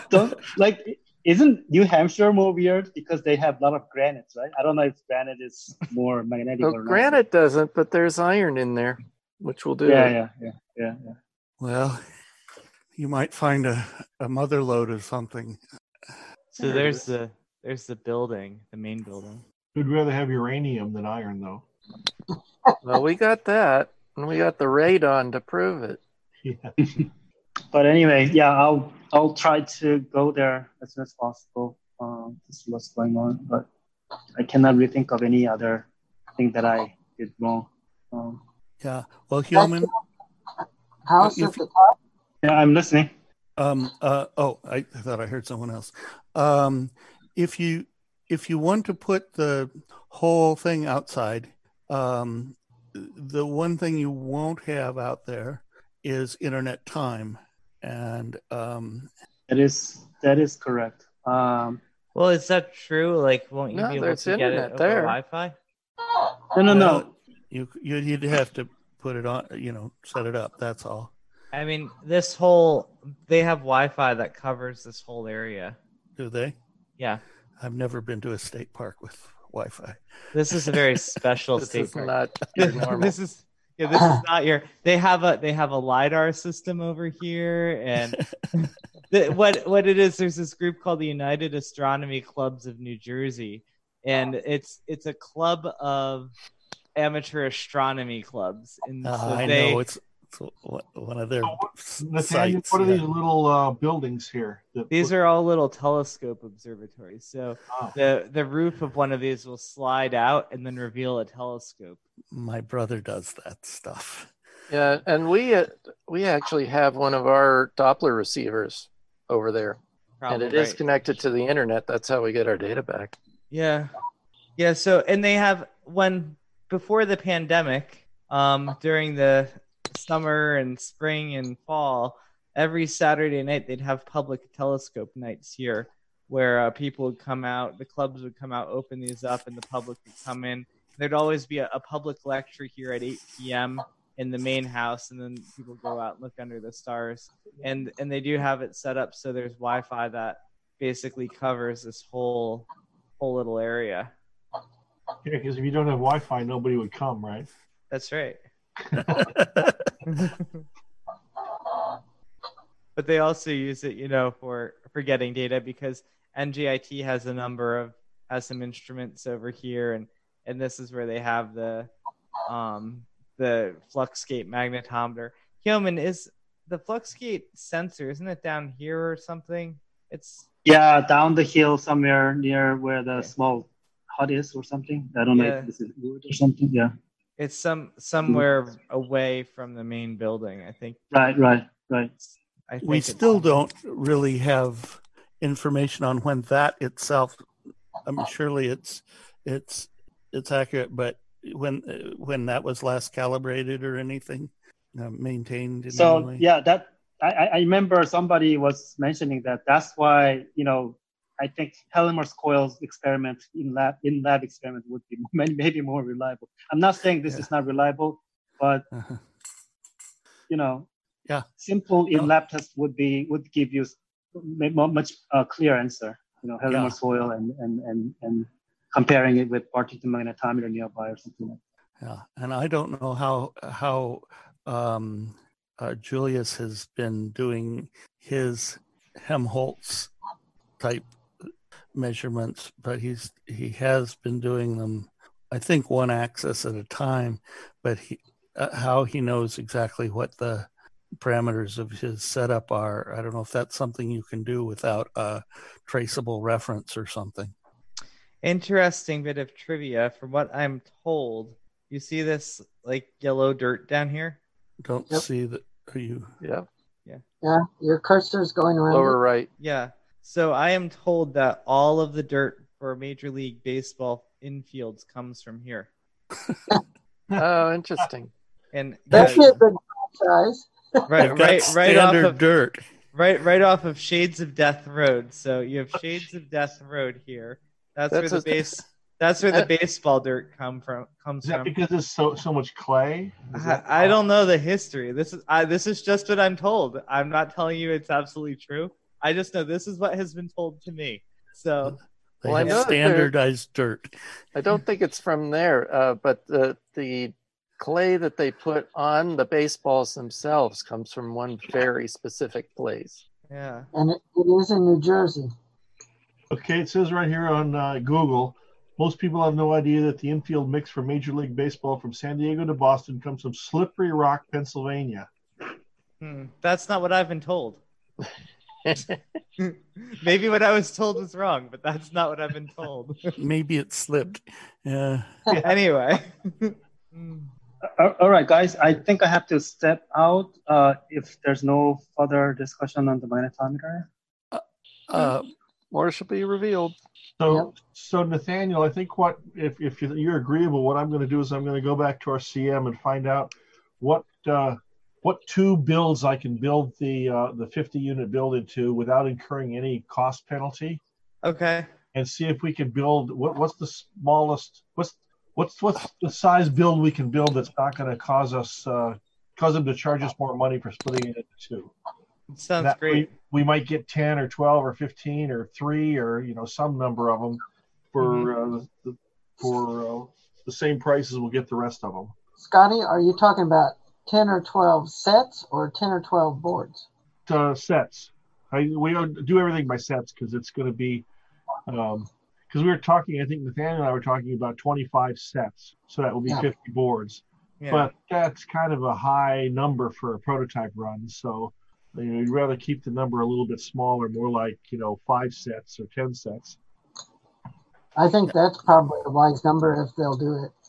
isn't New Hampshire more weird because they have a lot of granites, right? I don't know if granite is more magnetic Well, or not. granite doesn't, but there's iron in there, which will do it. Yeah. Well, you might find a mother lode or something. So there's the building, the main building. We'd rather have uranium than iron, though. Well, we got that, and we got the radon to prove it. Yeah. But anyway, yeah, I'll try to go there as soon as possible to see what's going on. But I cannot really think of any other thing that I did wrong. Yeah. Well, Hillman. House at the top. Yeah, I'm listening. I thought I heard someone else. If you want to put the whole thing outside, the one thing you won't have out there is internet time, and that is correct. Well, is that true? Like, won't you be able to get it over there. Wi-Fi? No. You'd have to put it on, set it up. That's all. I mean, they have Wi-Fi that covers this whole area. Do they? Yeah. I've never been to a state park with Wi-Fi. This is a very special state park. Not normal. This is not your. They have a LiDAR system over here, and what it is. There's this group called the United Astronomy Clubs of New Jersey, and it's a club of amateur astronomy clubs. And so I know it's one of their Nathaniel, sites. what are these little buildings here? These are all little telescope observatories. So the roof of one of these will slide out and then reveal a telescope. My brother does that stuff. Yeah, and we actually have one of our Doppler receivers over there, and it is connected to the internet. That's how we get our data back. Yeah. So, and they have before the pandemic, during the summer and spring and fall, every Saturday night they'd have public telescope nights here, where people would come out, the clubs would come out, open these up, and the public would come in. There'd always be a public lecture here at 8 p.m. in the main house, and then people go out and look under the stars. And they do have it set up so there's Wi-Fi that basically covers this whole little area. Yeah, because if you don't have Wi-Fi, nobody would come, right? That's right. But they also use it, for getting data, because NGIT has some instruments over here, and this is where they have the Fluxgate magnetometer. Hillman, is the Fluxgate sensor, isn't it down here or something? Down the hill somewhere near where the small hut is or something. I don't know if this is wood or something. Yeah. It's somewhere away from the main building, I think. Right. We still don't really have information on when that itself. I mean, surely it's accurate, but when that was last calibrated or anything, maintained. In any way. Yeah, that I remember somebody was mentioning that. That's why I think Helmholtz coils experiment in lab experiment would be maybe more reliable. I'm not saying this is not reliable, but simple in lab test would give you much clear answer. Helmholtz coil and comparing it with Partington magnetometer nearby or something like that. Yeah, and I don't know how Julius has been doing his Helmholtz type measurements, but he has been doing them, I think, one axis at a time, but how he knows exactly what the parameters of his setup are, I don't know if that's something you can do without a traceable reference or something. Interesting bit of trivia. From what I'm told, you see this like yellow dirt down here? Don't see that. Are you? Yeah. Yeah, your cursor's going around. Lower right. Yeah. So I am told that all of the dirt for Major League Baseball infields comes from here. Oh, interesting. And that's a good franchise. Right off of dirt. Right off of Shades of Death Road. So you have Shades of Death Road here. That's where the That's where the baseball dirt comes Is that from. because there's so much clay? I don't know the history. This is just what I'm told. I'm not telling you it's absolutely true. I just know this is what has been told to me. So, They have standardized dirt. I don't think it's from there, but the clay that they put on the baseballs themselves comes from one very specific place. Yeah. And it is in New Jersey. Okay, it says right here on Google, most people have no idea that the infield mix for Major League Baseball from San Diego to Boston comes from Slippery Rock, Pennsylvania. That's not what I've been told. Maybe what I was told was wrong, but that's not what I've been told. Maybe it slipped. Yeah. Anyway. All right, guys. I think I have to step out if there's no further discussion on the magnetometer. More shall be revealed. So Nathaniel, I think if you're agreeable, what I'm going to do is I'm going to go back to our CM and find out what two builds I can build the 50 unit build into without incurring any cost penalty. Okay. And see if we can build what's the smallest what's the size build we can build that's not going to cause them to charge us more money for splitting it into two. Sounds great. We might get 10 or 12 or 15 or 3 or some number of them for the same price as we'll get the rest of them. Scotty, are you talking about 10 or 12 sets or 10 or 12 boards? Sets. We do everything by sets because it's going to be because we were talking, I think Nathaniel and I were talking about 25 sets, so that will be 50 boards. Yeah. But that's kind of a high number for a prototype run, so you'd rather keep the number a little bit smaller, more like 5 sets or 10 sets. I think that's probably a wise number if they'll do it.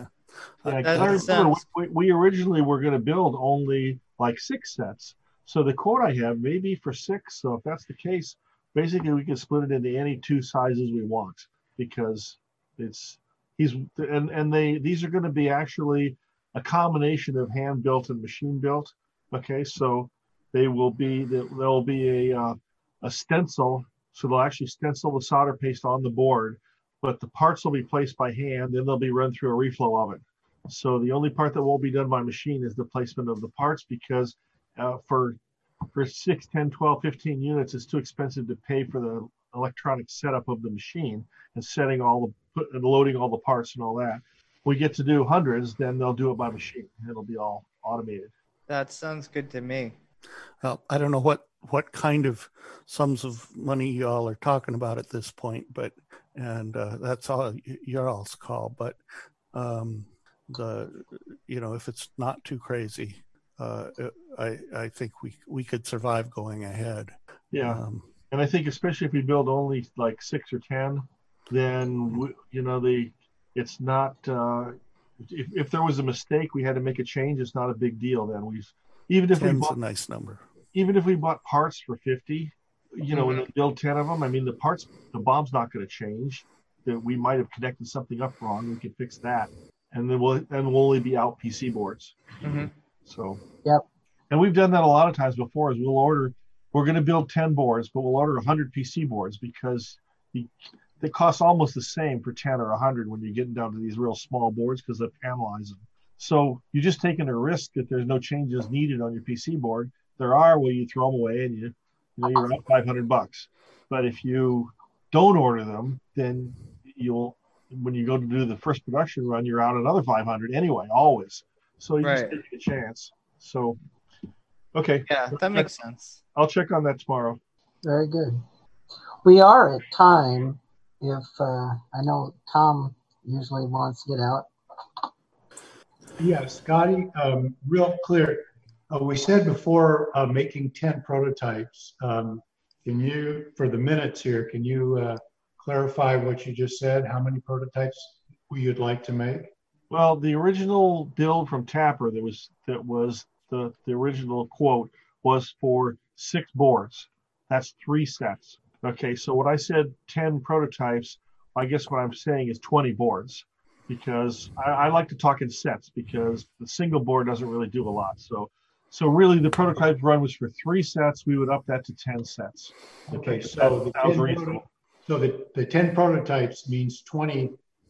We originally were going to build only like 6 sets. So the quote I have may be for 6. So if that's the case, basically we can split it into any 2 sizes we want because these are going to be actually a combination of hand built and machine built. Okay, so there'll be a stencil. So they'll actually stencil the solder paste on the board, but the parts will be placed by hand, then they'll be run through a reflow oven. So the only part that won't be done by machine is the placement of the parts because for 6, 10, 12, 15 units, it's too expensive to pay for the electronic setup of the machine and loading all the parts and all that. We get to do hundreds, then they'll do it by machine. It'll be all automated. That sounds good to me. Well, I don't know what kind of sums of money y'all are talking about at this point, but that's all your all's call. But if it's not too crazy, I think we could survive going ahead. Yeah, and I think especially if we build only like 6 or 10, then it's not. If there was a mistake, we had to make a change. It's not a big deal. Then Ten's a nice number. Even if we bought parts for 50, and build 10 of them, I mean the bomb's not going to change. That we might have connected something up wrong. We can fix that, and then we'll only be out PC boards. Mm-hmm. So yep. And we've done that a lot of times before. Is we're going to build 10 boards, but we'll order 100 PC boards because they cost almost the same for 10 or 100 when you're getting down to these real small boards because they panelize them. So you're just taking a risk that there's no changes needed on your PC board. There are, well, you throw them away and you're out $500. But if you don't order them, then when you go to do the first production run, you're out another 500 anyway, always. So you just take a chance. So, okay. Yeah, that makes sense. I'll check on that tomorrow. Very good. We are at time. If I know Tom usually wants to get out. Yeah, Scotty, real clear. We said before making 10 prototypes. Can you, for the minutes here, can you clarify what you just said? How many prototypes you'd like to make? Well, the original build from Tapper that was the original quote was for 6 boards. That's 3 sets. Okay, so what I said 10 prototypes, I guess what I'm saying is 20 boards because I like to talk in sets because the single board doesn't really do a lot. So really the prototype run was for 3 sets. We would up that to 10 sets. Okay, so the 10 prototypes means 20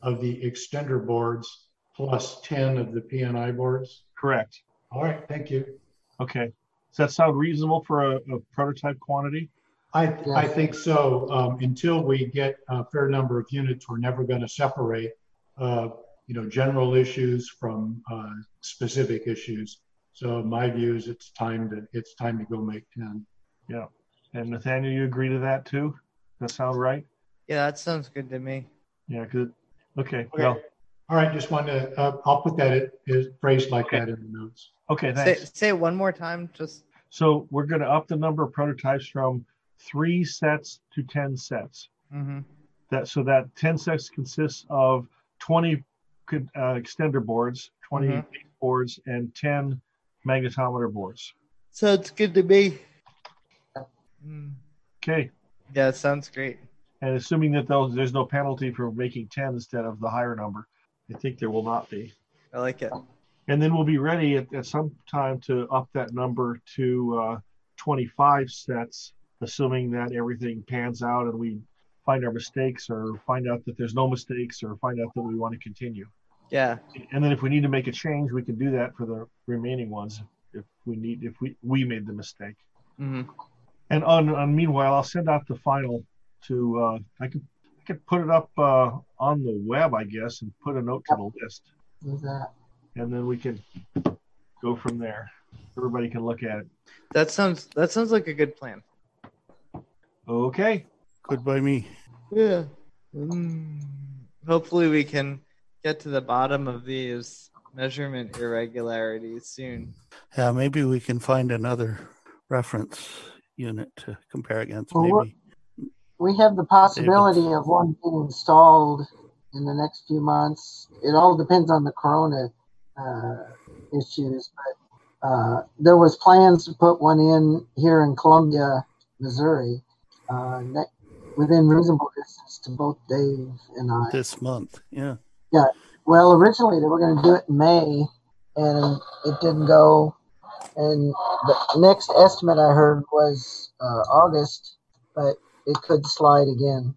of the extender boards plus 10 of the PNI boards? Correct. All right, thank you. Okay. Does that sound reasonable for a prototype quantity? I think so. Until we get a fair number of units, we're never going to separate, general issues from specific issues. So my view is it's time to go make 10. Yeah. And Nathaniel, you agree to that too? Does that sound right? Yeah, that sounds good to me. Yeah. Good. Okay. Well, all right. Just wanted to. I'll put that phrased like that in the notes. Okay. Thanks. Say it one more time. So we're going to up the number of prototypes from 3 sets to 10 sets. Mm-hmm. That 10 sets consists of 20 extender boards, 20 boards, and 10 magnetometer boards. Sounds good to me. Okay. Yeah, it sounds great. And assuming that there's no penalty for making 10 instead of the higher number, I think there will not be. I like it. And then we'll be ready at some time to up that number to 25 sets, assuming that everything pans out and we find our mistakes or find out that there's no mistakes or find out that we want to continue. Yeah. And then if we need to make a change, we can do that for the remaining ones if we made the mistake. Mm-hmm. And meanwhile, I'll send out the final to I could put it up on the web, I guess, and put a note to the list. Do that. And then we can go from there. Everybody can look at it. That sounds like a good plan. Okay. Good by me. Yeah. Hopefully we can get to the bottom of these measurement irregularities soon. Yeah, maybe we can find another reference unit to compare against. Well, maybe we have the possibility of one being installed in the next few months. It all depends on the corona issues, but there was plans to put one in here in Columbia, Missouri, within reasonable distance to both Dave and I. This month, yeah. Yeah. Well, originally they were going to do it in May, and it didn't go. And the next estimate I heard was August, but it could slide again.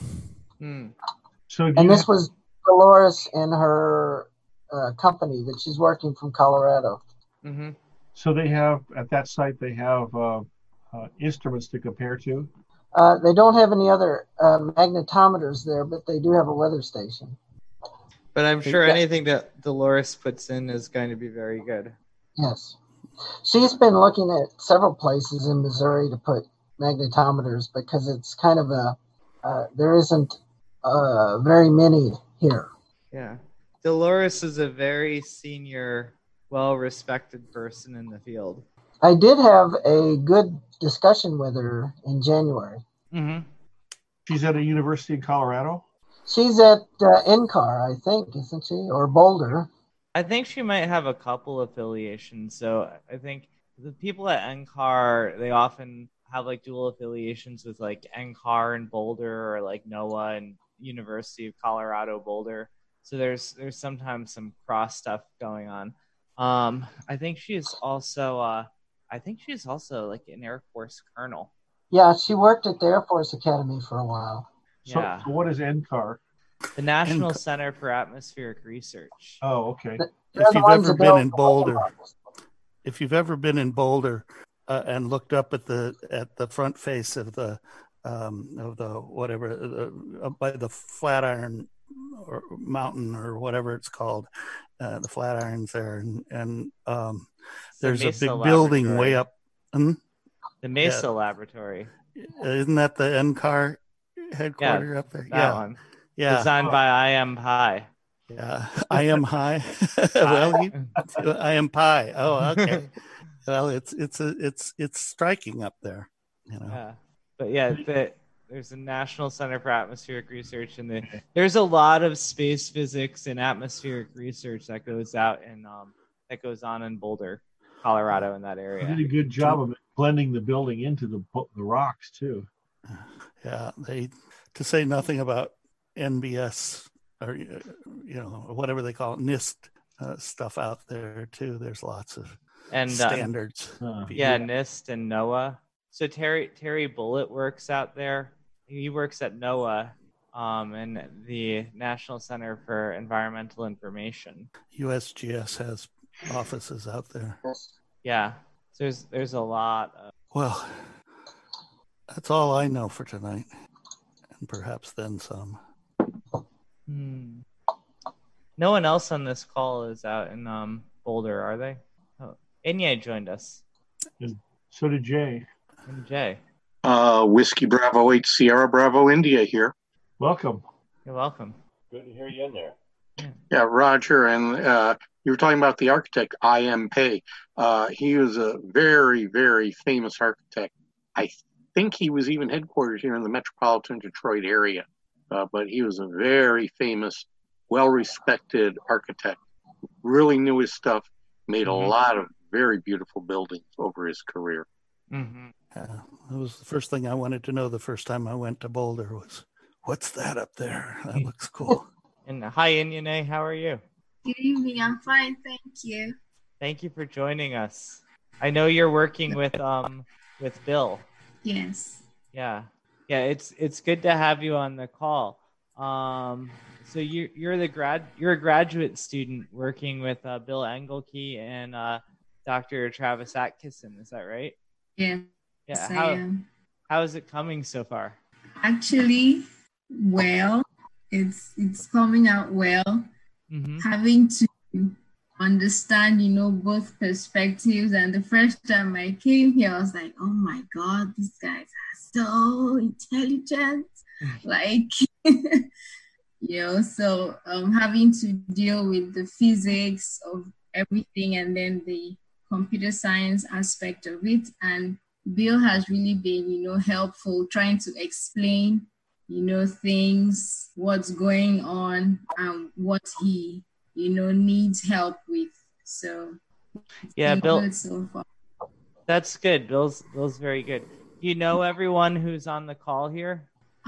And this was Dolores and her company that she's working from Colorado. Mm-hmm. So they have, at that site, they have instruments to compare to? They don't have any other magnetometers there, but they do have a weather station. But I'm sure anything that Dolores puts in is going to be very good. Yes. She's been looking at several places in Missouri to put magnetometers because it's kind of there isn't very many here. Yeah. Dolores is a very senior, well-respected person in the field. I did have a good discussion with her in January. Mm-hmm. She's at a university in Colorado? She's at NCAR, I think, isn't she? Or Boulder. I think she might have a couple affiliations. So I think the people at NCAR, they often have like dual affiliations with like NCAR and Boulder, or like NOAA and University of Colorado Boulder. So there's sometimes some cross stuff going on. I think she's also like an Air Force colonel. Yeah, she worked at the Air Force Academy for a while. So what is NCAR? The National Center for Atmospheric Research. Oh, okay. If you've ever been in Boulder, and looked up at the front face of the whatever by the Flatiron or mountain or whatever it's called, the Flatirons there, and there's a big building way up. The Mesa Laboratory. Isn't that the NCAR headquarters up there? That one. Yeah. Designed by I Am Pi. Yeah. I Am High. I Am Pi. Oh, okay. Well, it's striking up there, you know. Yeah. But yeah, there's a National Center for Atmospheric Research, and there's a lot of space physics and atmospheric research that goes on in Boulder, Colorado, in that area. They did a good job of blending the building into the rocks too. Yeah, to say nothing about NBS or whatever they call it, NIST stuff out there too. There's lots of standards. NIST and NOAA. So Terry Bullitt works out there. He works at NOAA, and the National Center for Environmental Information. USGS has offices out there. Yeah, so there's a lot of... Well, that's all I know for tonight, and perhaps then some. No one else on this call is out in Boulder, are they? Oh, Inye joined us. And so did Jay. And Jay. Whiskey Bravo 8 Sierra Bravo India here. Welcome. You're welcome. Good to hear you in there. Yeah, Roger, and you were talking about the architect I.M. Pei. He was a very, very famous architect. I think he was even headquartered here in the metropolitan Detroit area, but he was a very famous, well-respected architect. Really knew his stuff, made a lot of very beautiful buildings over his career. It was the first thing I wanted to know the first time I went to Boulder was, what's that up there? That looks cool. And hi, Inyane, how are you? Good evening. I'm fine, thank you. Thank you for joining us. I know you're working with Bill. Yes. Yeah. It's good to have you on the call. So you're a graduate student working with Bill Engelke and Dr. Travis Atkinson. Is that right? Yeah. Yeah. How is it coming so far? Actually, well, it's coming out well. Having to understand, both perspectives. And the first time I came here, I was like, oh my God, these guys are so intelligent. So having to deal with the physics of everything and then the computer science aspect of it. And Bill has really been, helpful trying to explain, things, what's going on, what he, needs help with. So yeah, Bill. Good so far. That's good. Bill's very good. You know everyone who's on the call here?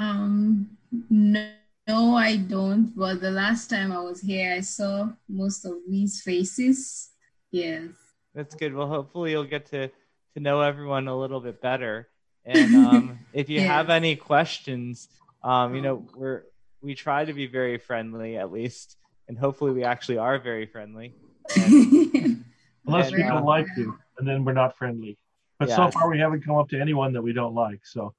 No, I don't. But the last time I was here, I saw most of these faces. Yes. That's good. Well, hopefully you'll get to know everyone a little bit better. And if you have any questions, we try to be very friendly at least, and hopefully we actually are very friendly. Unless we don't like you, and then we're not friendly. But so far we haven't come up to anyone that we don't like. So.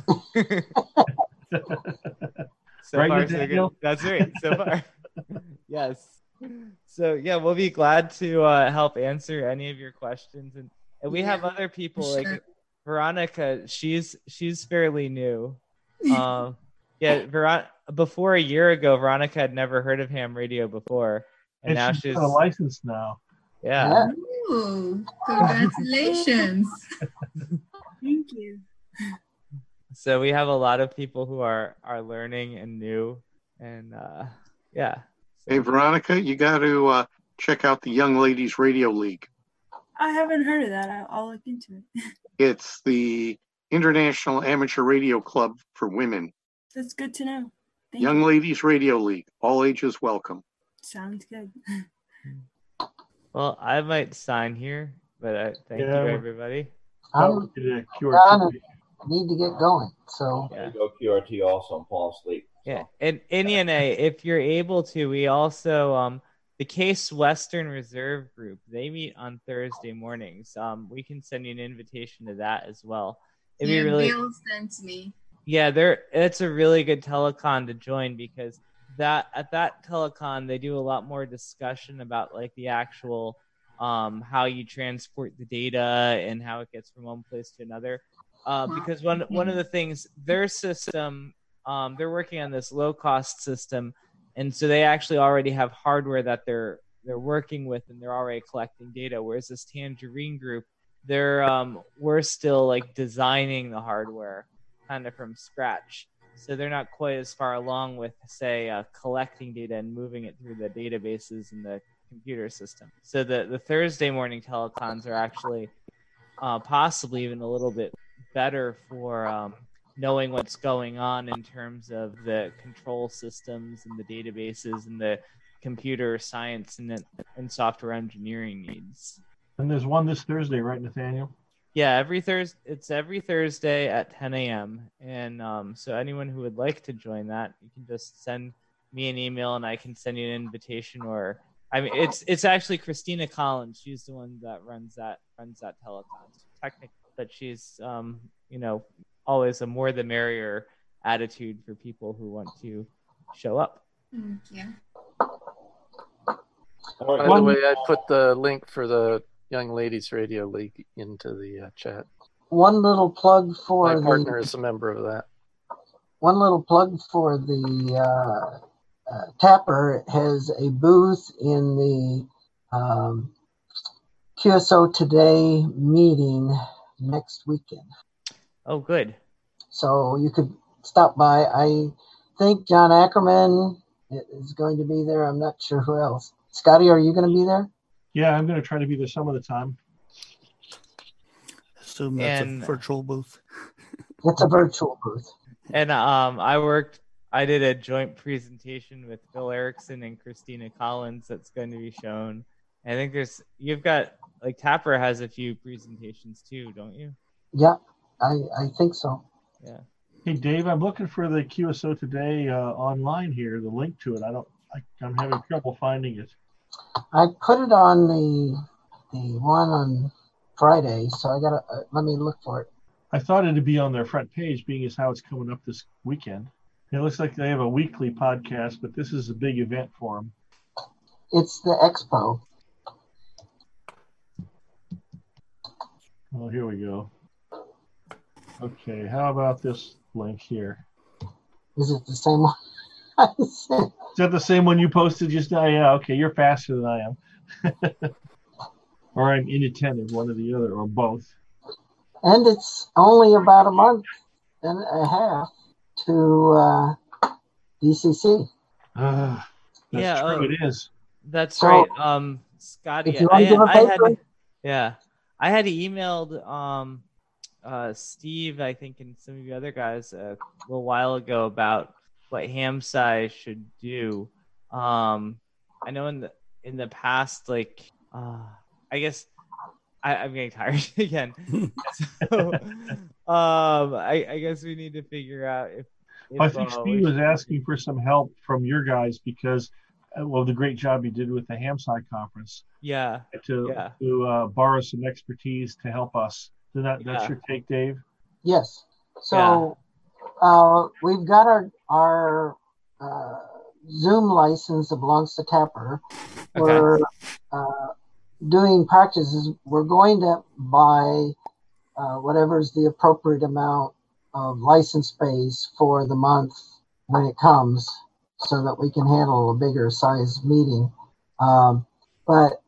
So right, far, so good. That's right. So far, yes. So yeah, we'll be glad to help answer any of your questions, and we have other people like Veronica. She's fairly new. Before a year ago, Veronica had never heard of ham radio before, and now she's got a license now. Yeah. Ooh, congratulations! Thank you. So we have a lot of people who are learning and new, and yeah. Hey, Veronica, you got to check out the Young Ladies Radio League. I haven't heard of that. I'll look into it. It's the International Amateur Radio Club for women. That's good to know. Thank Young you. Ladies Radio League. All ages welcome. Sounds good. Well, I might sign here, but thank you, everybody. Need to get going. So go QRT also and fall asleep. Yeah, and Inyane, if you're able to, we also the Case Western Reserve Group, they meet on Thursday mornings. We can send you an invitation to that as well. It'd be really, Bill sent me. Yeah, it's a really good telecon to join because at that telecon they do a lot more discussion about like the actual how you transport the data and how it gets from one place to another. Because one of the things, their system, they're working on this low cost system, and so they actually already have hardware that they're working with, and they're already collecting data. Whereas this Tangerine Group, we're still like designing the hardware kind of from scratch, so they're not quite as far along with say collecting data and moving it through the databases and the computer system. So the Thursday morning telecons are actually possibly even a little bit better for knowing what's going on in terms of the control systems and the databases and the computer science and software engineering needs. And there's one this Thursday, right, Nathaniel? Yeah, every Thursday. It's every Thursday at 10 a.m. And so anyone who would like to join that, you can just send me an email and I can send you an invitation. Or I mean, it's actually Christina Collins. She's the one that runs that telethon. So technically, but she's always a more the merrier attitude for people who want to show up. Yeah. By the way, I put the link for the Young Ladies Radio League into the chat. One little plug for my partner is a member of that. One little plug for the Tapper has a booth in the QSO Today meeting next weekend. Oh, good. So you could stop by. I think John Ackerman is going to be there. I'm not sure who else. Scotty, are you going to be there? Yeah, I'm going to try to be there some of the time. Assume that's a virtual booth. It's a virtual booth. And I did a joint presentation with Phil Erickson and Christina Collins that's going to be shown. I think you've got, like, Tapper has a few presentations too, don't you? Yeah, I think so. Yeah. Hey, Dave, I'm looking for the QSO Today online here, the link to it. I'm having trouble finding it. I put it on the one on Friday, so I gotta let me look for it. I thought it'd be on their front page, being as how it's coming up this weekend. It looks like they have a weekly podcast, but this is a big event for them. It's the expo. Oh, here we go. Okay, how about this link here? Is it the same one? Is that the same one you posted just now? Yeah, okay, you're faster than I am. Or I'm inattentive, one or the other, or both. And it's only about a month and a half to DCC. That's true, it is. That's So, right. Scotty, if you want to give a paper, I had emailed Steve, I think, and some of the other guys a little while ago about what HamSci should do. I know in the past, like, I guess I'm getting tired again. So, I guess we need to figure out if I think Steve was asking for some help from your guys because, well, the great job you did with the HamSci conference. Yeah. To borrow some expertise to help us. That's your take, Dave? Yes. So we've got our Zoom license that belongs to Tapper. We're doing practices. We're going to buy whatever's the appropriate amount of license space for the month when it comes so that we can handle a bigger size meeting. But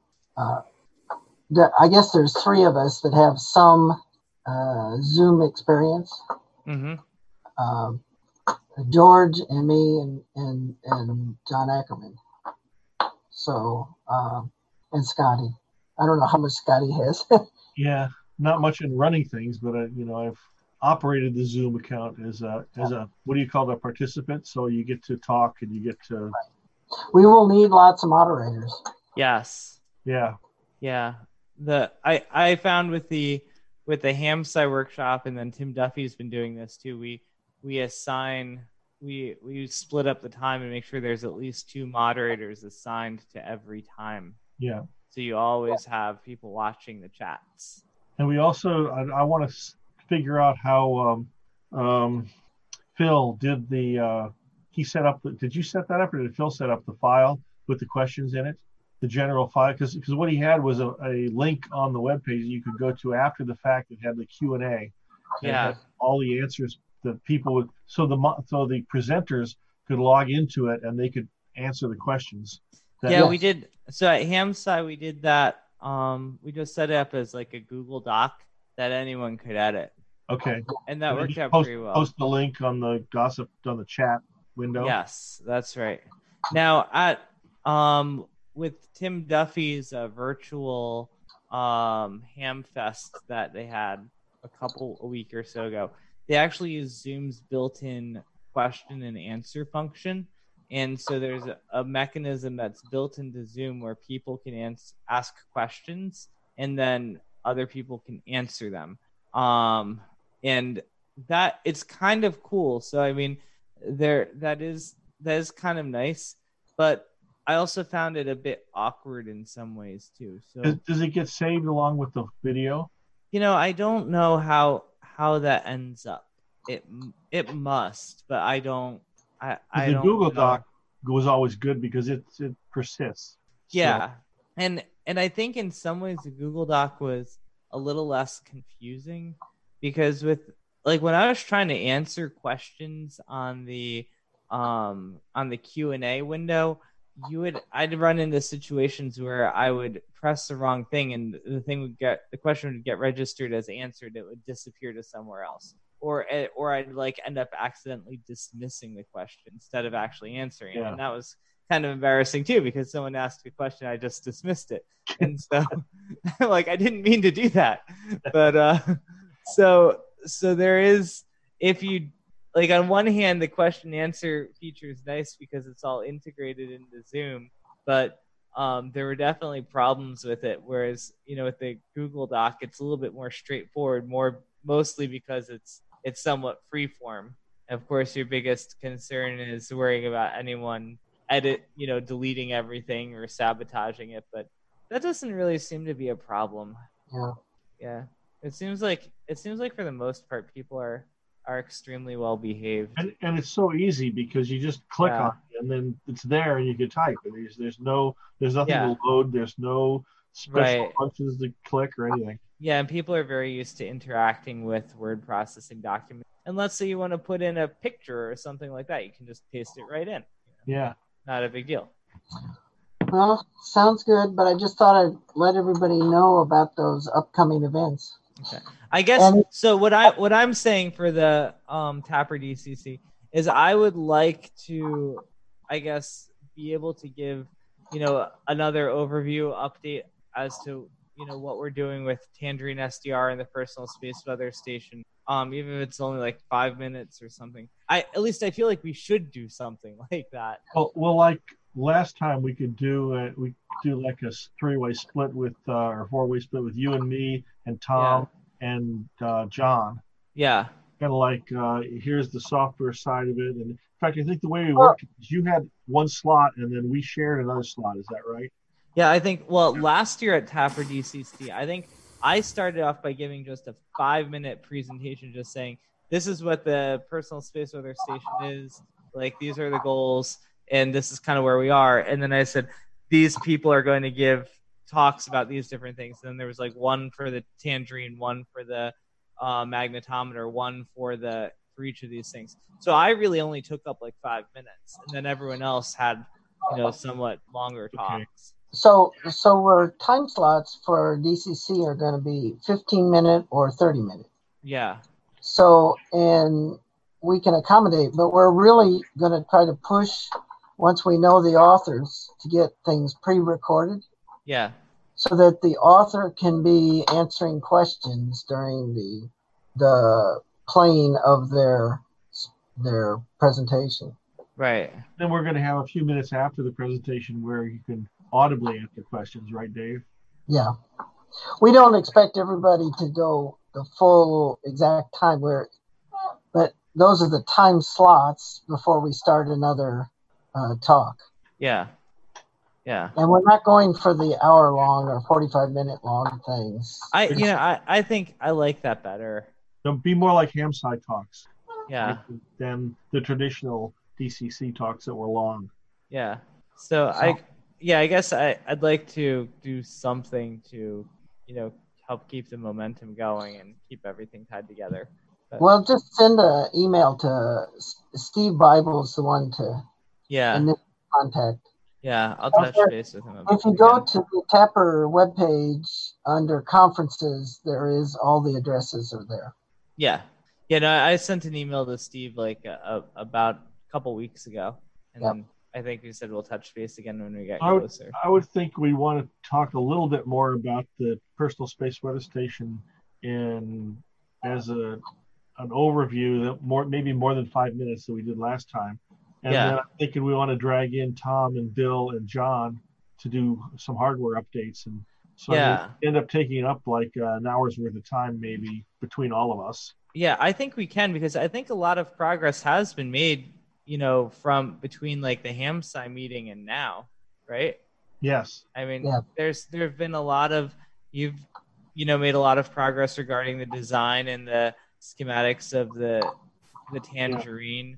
I guess there's three of us that have some Zoom experience. Mm-hmm. George and me and John Ackerman. So, and Scotty. I don't know how much Scotty has. Yeah, not much in running things, but I've operated the Zoom account as a what do you call that, participant? So you get to talk and you get to. We will need lots of moderators. Yes. Yeah. Yeah. I found with the HamSci workshop, and then Tim Duffy's been doing this too. We split up the time and make sure there's at least 2 moderators assigned to every time. Yeah. So you always have people watching the chats. And we also, I want to figure out how Phil did he set up did you set that up, or did Phil set up the file with the questions in it? The general file, because what he had was a link on the webpage you could go to after the fact that had the Q&A. Yeah. All the answers that people would, so the presenters could log into it and they could answer the questions. We did. So at HamSci, we did that. We just set it up as like a Google Doc that anyone could edit. Okay. And that worked out pretty well. Post the link on the gossip on the chat window. Yes, that's right. Now at with Tim Duffy's virtual HamFest that they had a week or so ago, they actually use Zoom's built-in question and answer function. And so there's a mechanism that's built into Zoom where people can ask questions, and then other people can answer them. And that it's kind of cool. So I mean, that is kind of nice, but I also found it a bit awkward in some ways too. So Does it get saved along with the video? I don't know how that ends up. It must, but I don't. I The don't Google know. Doc was always good because it persists. Yeah, and I think in some ways the Google Doc was a little less confusing because with like when I was trying to answer questions on the Q&A window, I'd run into situations where I would press the wrong thing and the question would get registered as answered. It would disappear to somewhere else, or I'd like end up accidentally dismissing the question instead of actually answering it. Yeah. And that was kind of embarrassing too because someone asked a question, I just dismissed it, and so like I didn't mean to do that, but so there is, if you like, on one hand, the question answer feature is nice because it's all integrated into Zoom, but there were definitely problems with it. Whereas, with the Google Doc, it's a little bit more straightforward, mostly because it's somewhat freeform. Of course, your biggest concern is worrying about anyone deleting everything or sabotaging it, but that doesn't really seem to be a problem. Yeah. Yeah. It seems like for the most part, people are extremely well behaved. And it's so easy because you just click on it and then it's there and you can type. And there's nothing to load. There's no special functions to click or anything. Yeah, and people are very used to interacting with word processing documents. And let's say you want to put in a picture or something like that, you can just paste it right in. Yeah. Not a big deal. Well, sounds good, but I just thought I'd let everybody know about those upcoming events. Okay. I guess so. What I'm saying for the Tapper DCC is I would like to, I guess, be able to give another overview update as to what we're doing with Tangerine SDR and the Personal Space Weather Station. Even if it's only like 5 minutes or something. At least I feel like we should do something like that. Well, like last time we could do like a three-way split with or four-way split with you and me and Tom and John. Yeah. Kind of like here's the software side of it, and in fact, I think the way we worked is you had one slot and then we shared another slot. Is that right? Yeah, I think. Well, last year at Tapper DCC, I think I started off by giving just a 5-minute presentation, just saying this is what the Personal Space Weather Station is. Like, these are the goals, and this is kind of where we are. And then I said, these people are going to give talks about these different things. And then there was like one for the Tangerine, one for the magnetometer, one for each of these things. So I really only took up like 5 minutes, and then everyone else had somewhat longer talks. So our time slots for DCC are going to be 15-minute or 30-minute. Yeah. So, and we can accommodate, but we're really going to try to push, once we know the authors, to get things pre-recorded. Yeah. So that the author can be answering questions during the playing of their presentation. Right. Then we're going to have a few minutes after the presentation where you can audibly answer questions, right, Dave? Yeah. We don't expect everybody to go the full exact time, but those are the time slots before we start another talk. Yeah. Yeah. And we're not going for the hour-long or 45-minute-long things. I think I like that better. They'll be more like Hamsci talks. Yeah. Than the traditional DCC talks that were long. Yeah. So I guess I'd like to do something to, help keep the momentum going and keep everything tied together. But, well, just send an email to Steve Bible's the one to contact. Yeah, I'll touch base with him. If you go to the Tapper webpage under conferences, there is all the addresses are there. Yeah. Yeah, no, I sent an email to Steve like about a couple weeks ago, and then I think we said we'll touch base again when we get closer. I would think we want to talk a little bit more about the Personal Space Weather Station as an overview, maybe more than 5 minutes that we did last time. And then I'm thinking we want to drag in Tom and Bill and John to do some hardware updates and So I mean, end up taking up like an hour's worth of time maybe between all of us. Yeah, I think we can, because I think a lot of progress has been made, from between like the HamSci meeting and now, right? Yes. I mean, there have been a lot of, you've made a lot of progress regarding the design and the schematics of the Tangerine.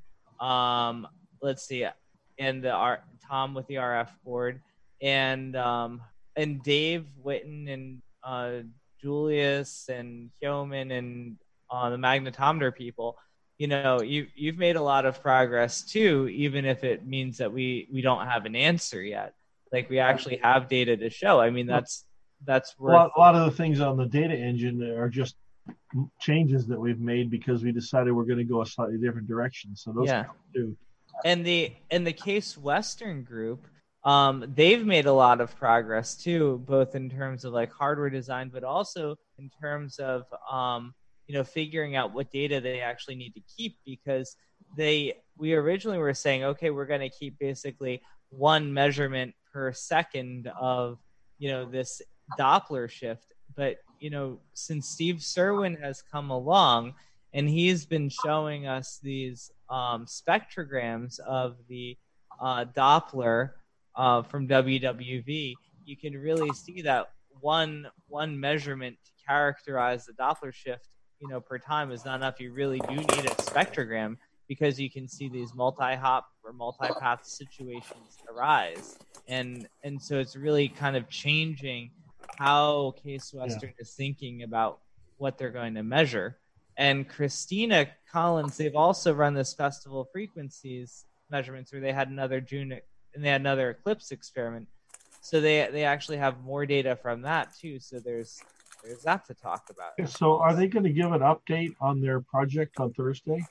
Let's see, and Tom with the RF board, and Dave Witten and Julius and Hyomin and the magnetometer people. You've made a lot of progress too, even if it means that we don't have an answer yet. Like, we actually have data to show. I mean, that's worth a lot of the things on the data engine are just changes that we've made because we decided we're going to go a slightly different direction. So those too. And the Case Western group, they've made a lot of progress too, both in terms of like hardware design, but also in terms of figuring out what data they actually need to keep, because we originally were saying, okay, we're going to keep basically one measurement per second of this Doppler shift. But since Steve Serwin has come along and he's been showing us these spectrograms of the Doppler from WWV, you can really see that one measurement to characterize the Doppler shift per time is not enough. You really do need a spectrogram, because you can see these multi-hop or multi-path situations arise. And so it's really kind of changing how Case Western is thinking about what they're going to measure. And Christina Collins, they've also run this Festival Frequencies measurements where they had another eclipse experiment. So they actually have more data from that too. So there's that to talk about. So are they going to give an update on their project on Thursday?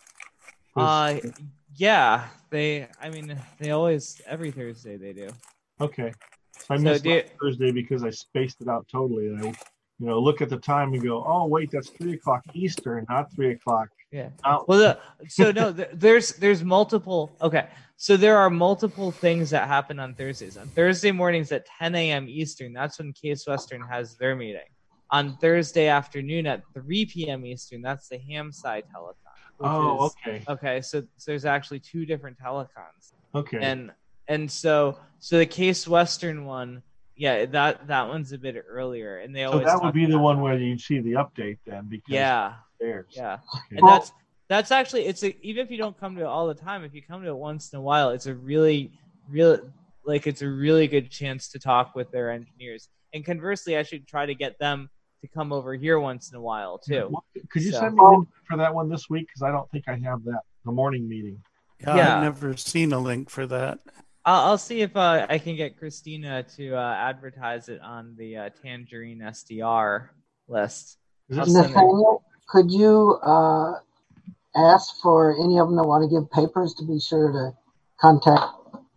Yeah, they always, every Thursday they do. Okay. So I missed Thursday because I spaced it out totally. And I, look at the time and go, oh, wait, that's 3 o'clock Eastern, not 3 o'clock. Yeah. Well, there's multiple. Okay. So there are multiple things that happen on Thursdays. On Thursday mornings at 10 a.m. Eastern, that's when Case Western has their meeting. On Thursday afternoon at 3 p.m. Eastern, that's the HamSci telethon. Okay. Okay, so there's actually 2 different telecons. Okay. And so the Case Western one, yeah, that one's a bit earlier, and they always. So that would be the one where you see the update then, because theirs. Yeah, Okay. And that's actually even if you don't come to it all the time, if you come to it once in a while, it's a really it's a really good chance to talk with their engineers. And conversely, I should try to get them to come over here once in a while too. Could you send me a link for that one this week? Because I don't think I have that, the morning meeting. Yeah, I've never seen a link for that. I'll see if I can get Christina to advertise it on the Tangerine SDR list. Nathaniel, could you ask for any of them that want to give papers to be sure to contact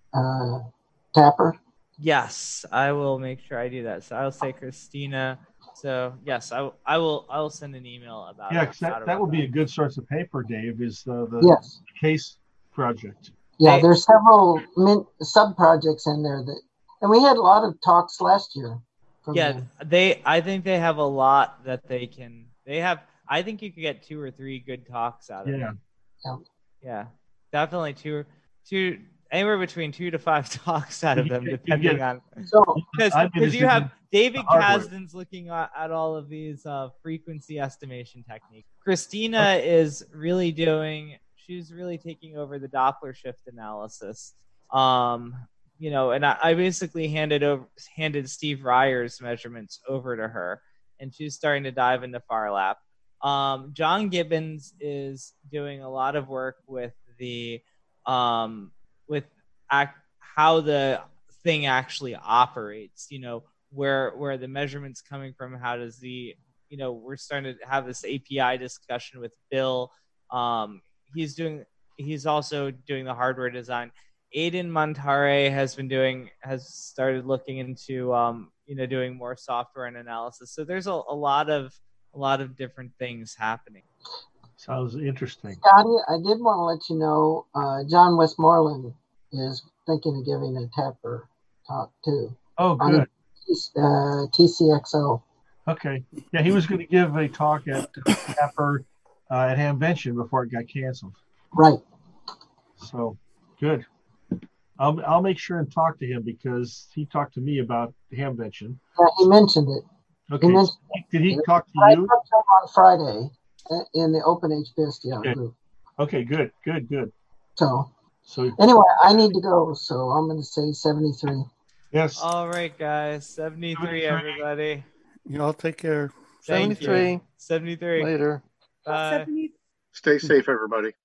Tapper? Yes, I will make sure I do that. So I'll say Christina. So yes, I will send an email about it. Yeah, because that would be a good source of paper, Dave, is the Case project. Yeah, there's several sub-projects in there and we had a lot of talks last year. Yeah, I think they have a lot that they have. I think you could get 2 or 3 good talks out of it. Yeah, definitely two, anywhere between 2 to 5 talks out of them, depending on. Because you have David Kasdan's looking at all of these frequency estimation techniques. Christina is really she's really taking over the Doppler shift analysis. And I basically handed Steve Ryer's measurements over to her, and she's starting to dive into FARLAP. John Gibbons is doing a lot of work with the how the thing actually operates. Where the measurements coming from. How does we're starting to have this API discussion with Bill. He's also doing the hardware design. Aiden Montare has started looking into doing more software and analysis. So there's a lot of different things happening. Sounds interesting. Scotty, I did want to let you know, John Westmoreland is thinking of giving a Tapper talk too. Oh, good. TCXO. Okay. Yeah, he was going to give a talk at Capper at Hamvention before it got canceled. Right. So good. I'll make sure and talk to him because he talked to me about Hamvention. Yeah, he mentioned it. Okay. Did he talk to I you? talked to him on Friday in the Open HBSDR Okay. group. Okay, good. So So anyway, I need to go, so I'm going to say 73. Yes. All right, guys. 73, everybody. You all take care. Thank you. 73. 73. Later. Bye. Stay safe, everybody.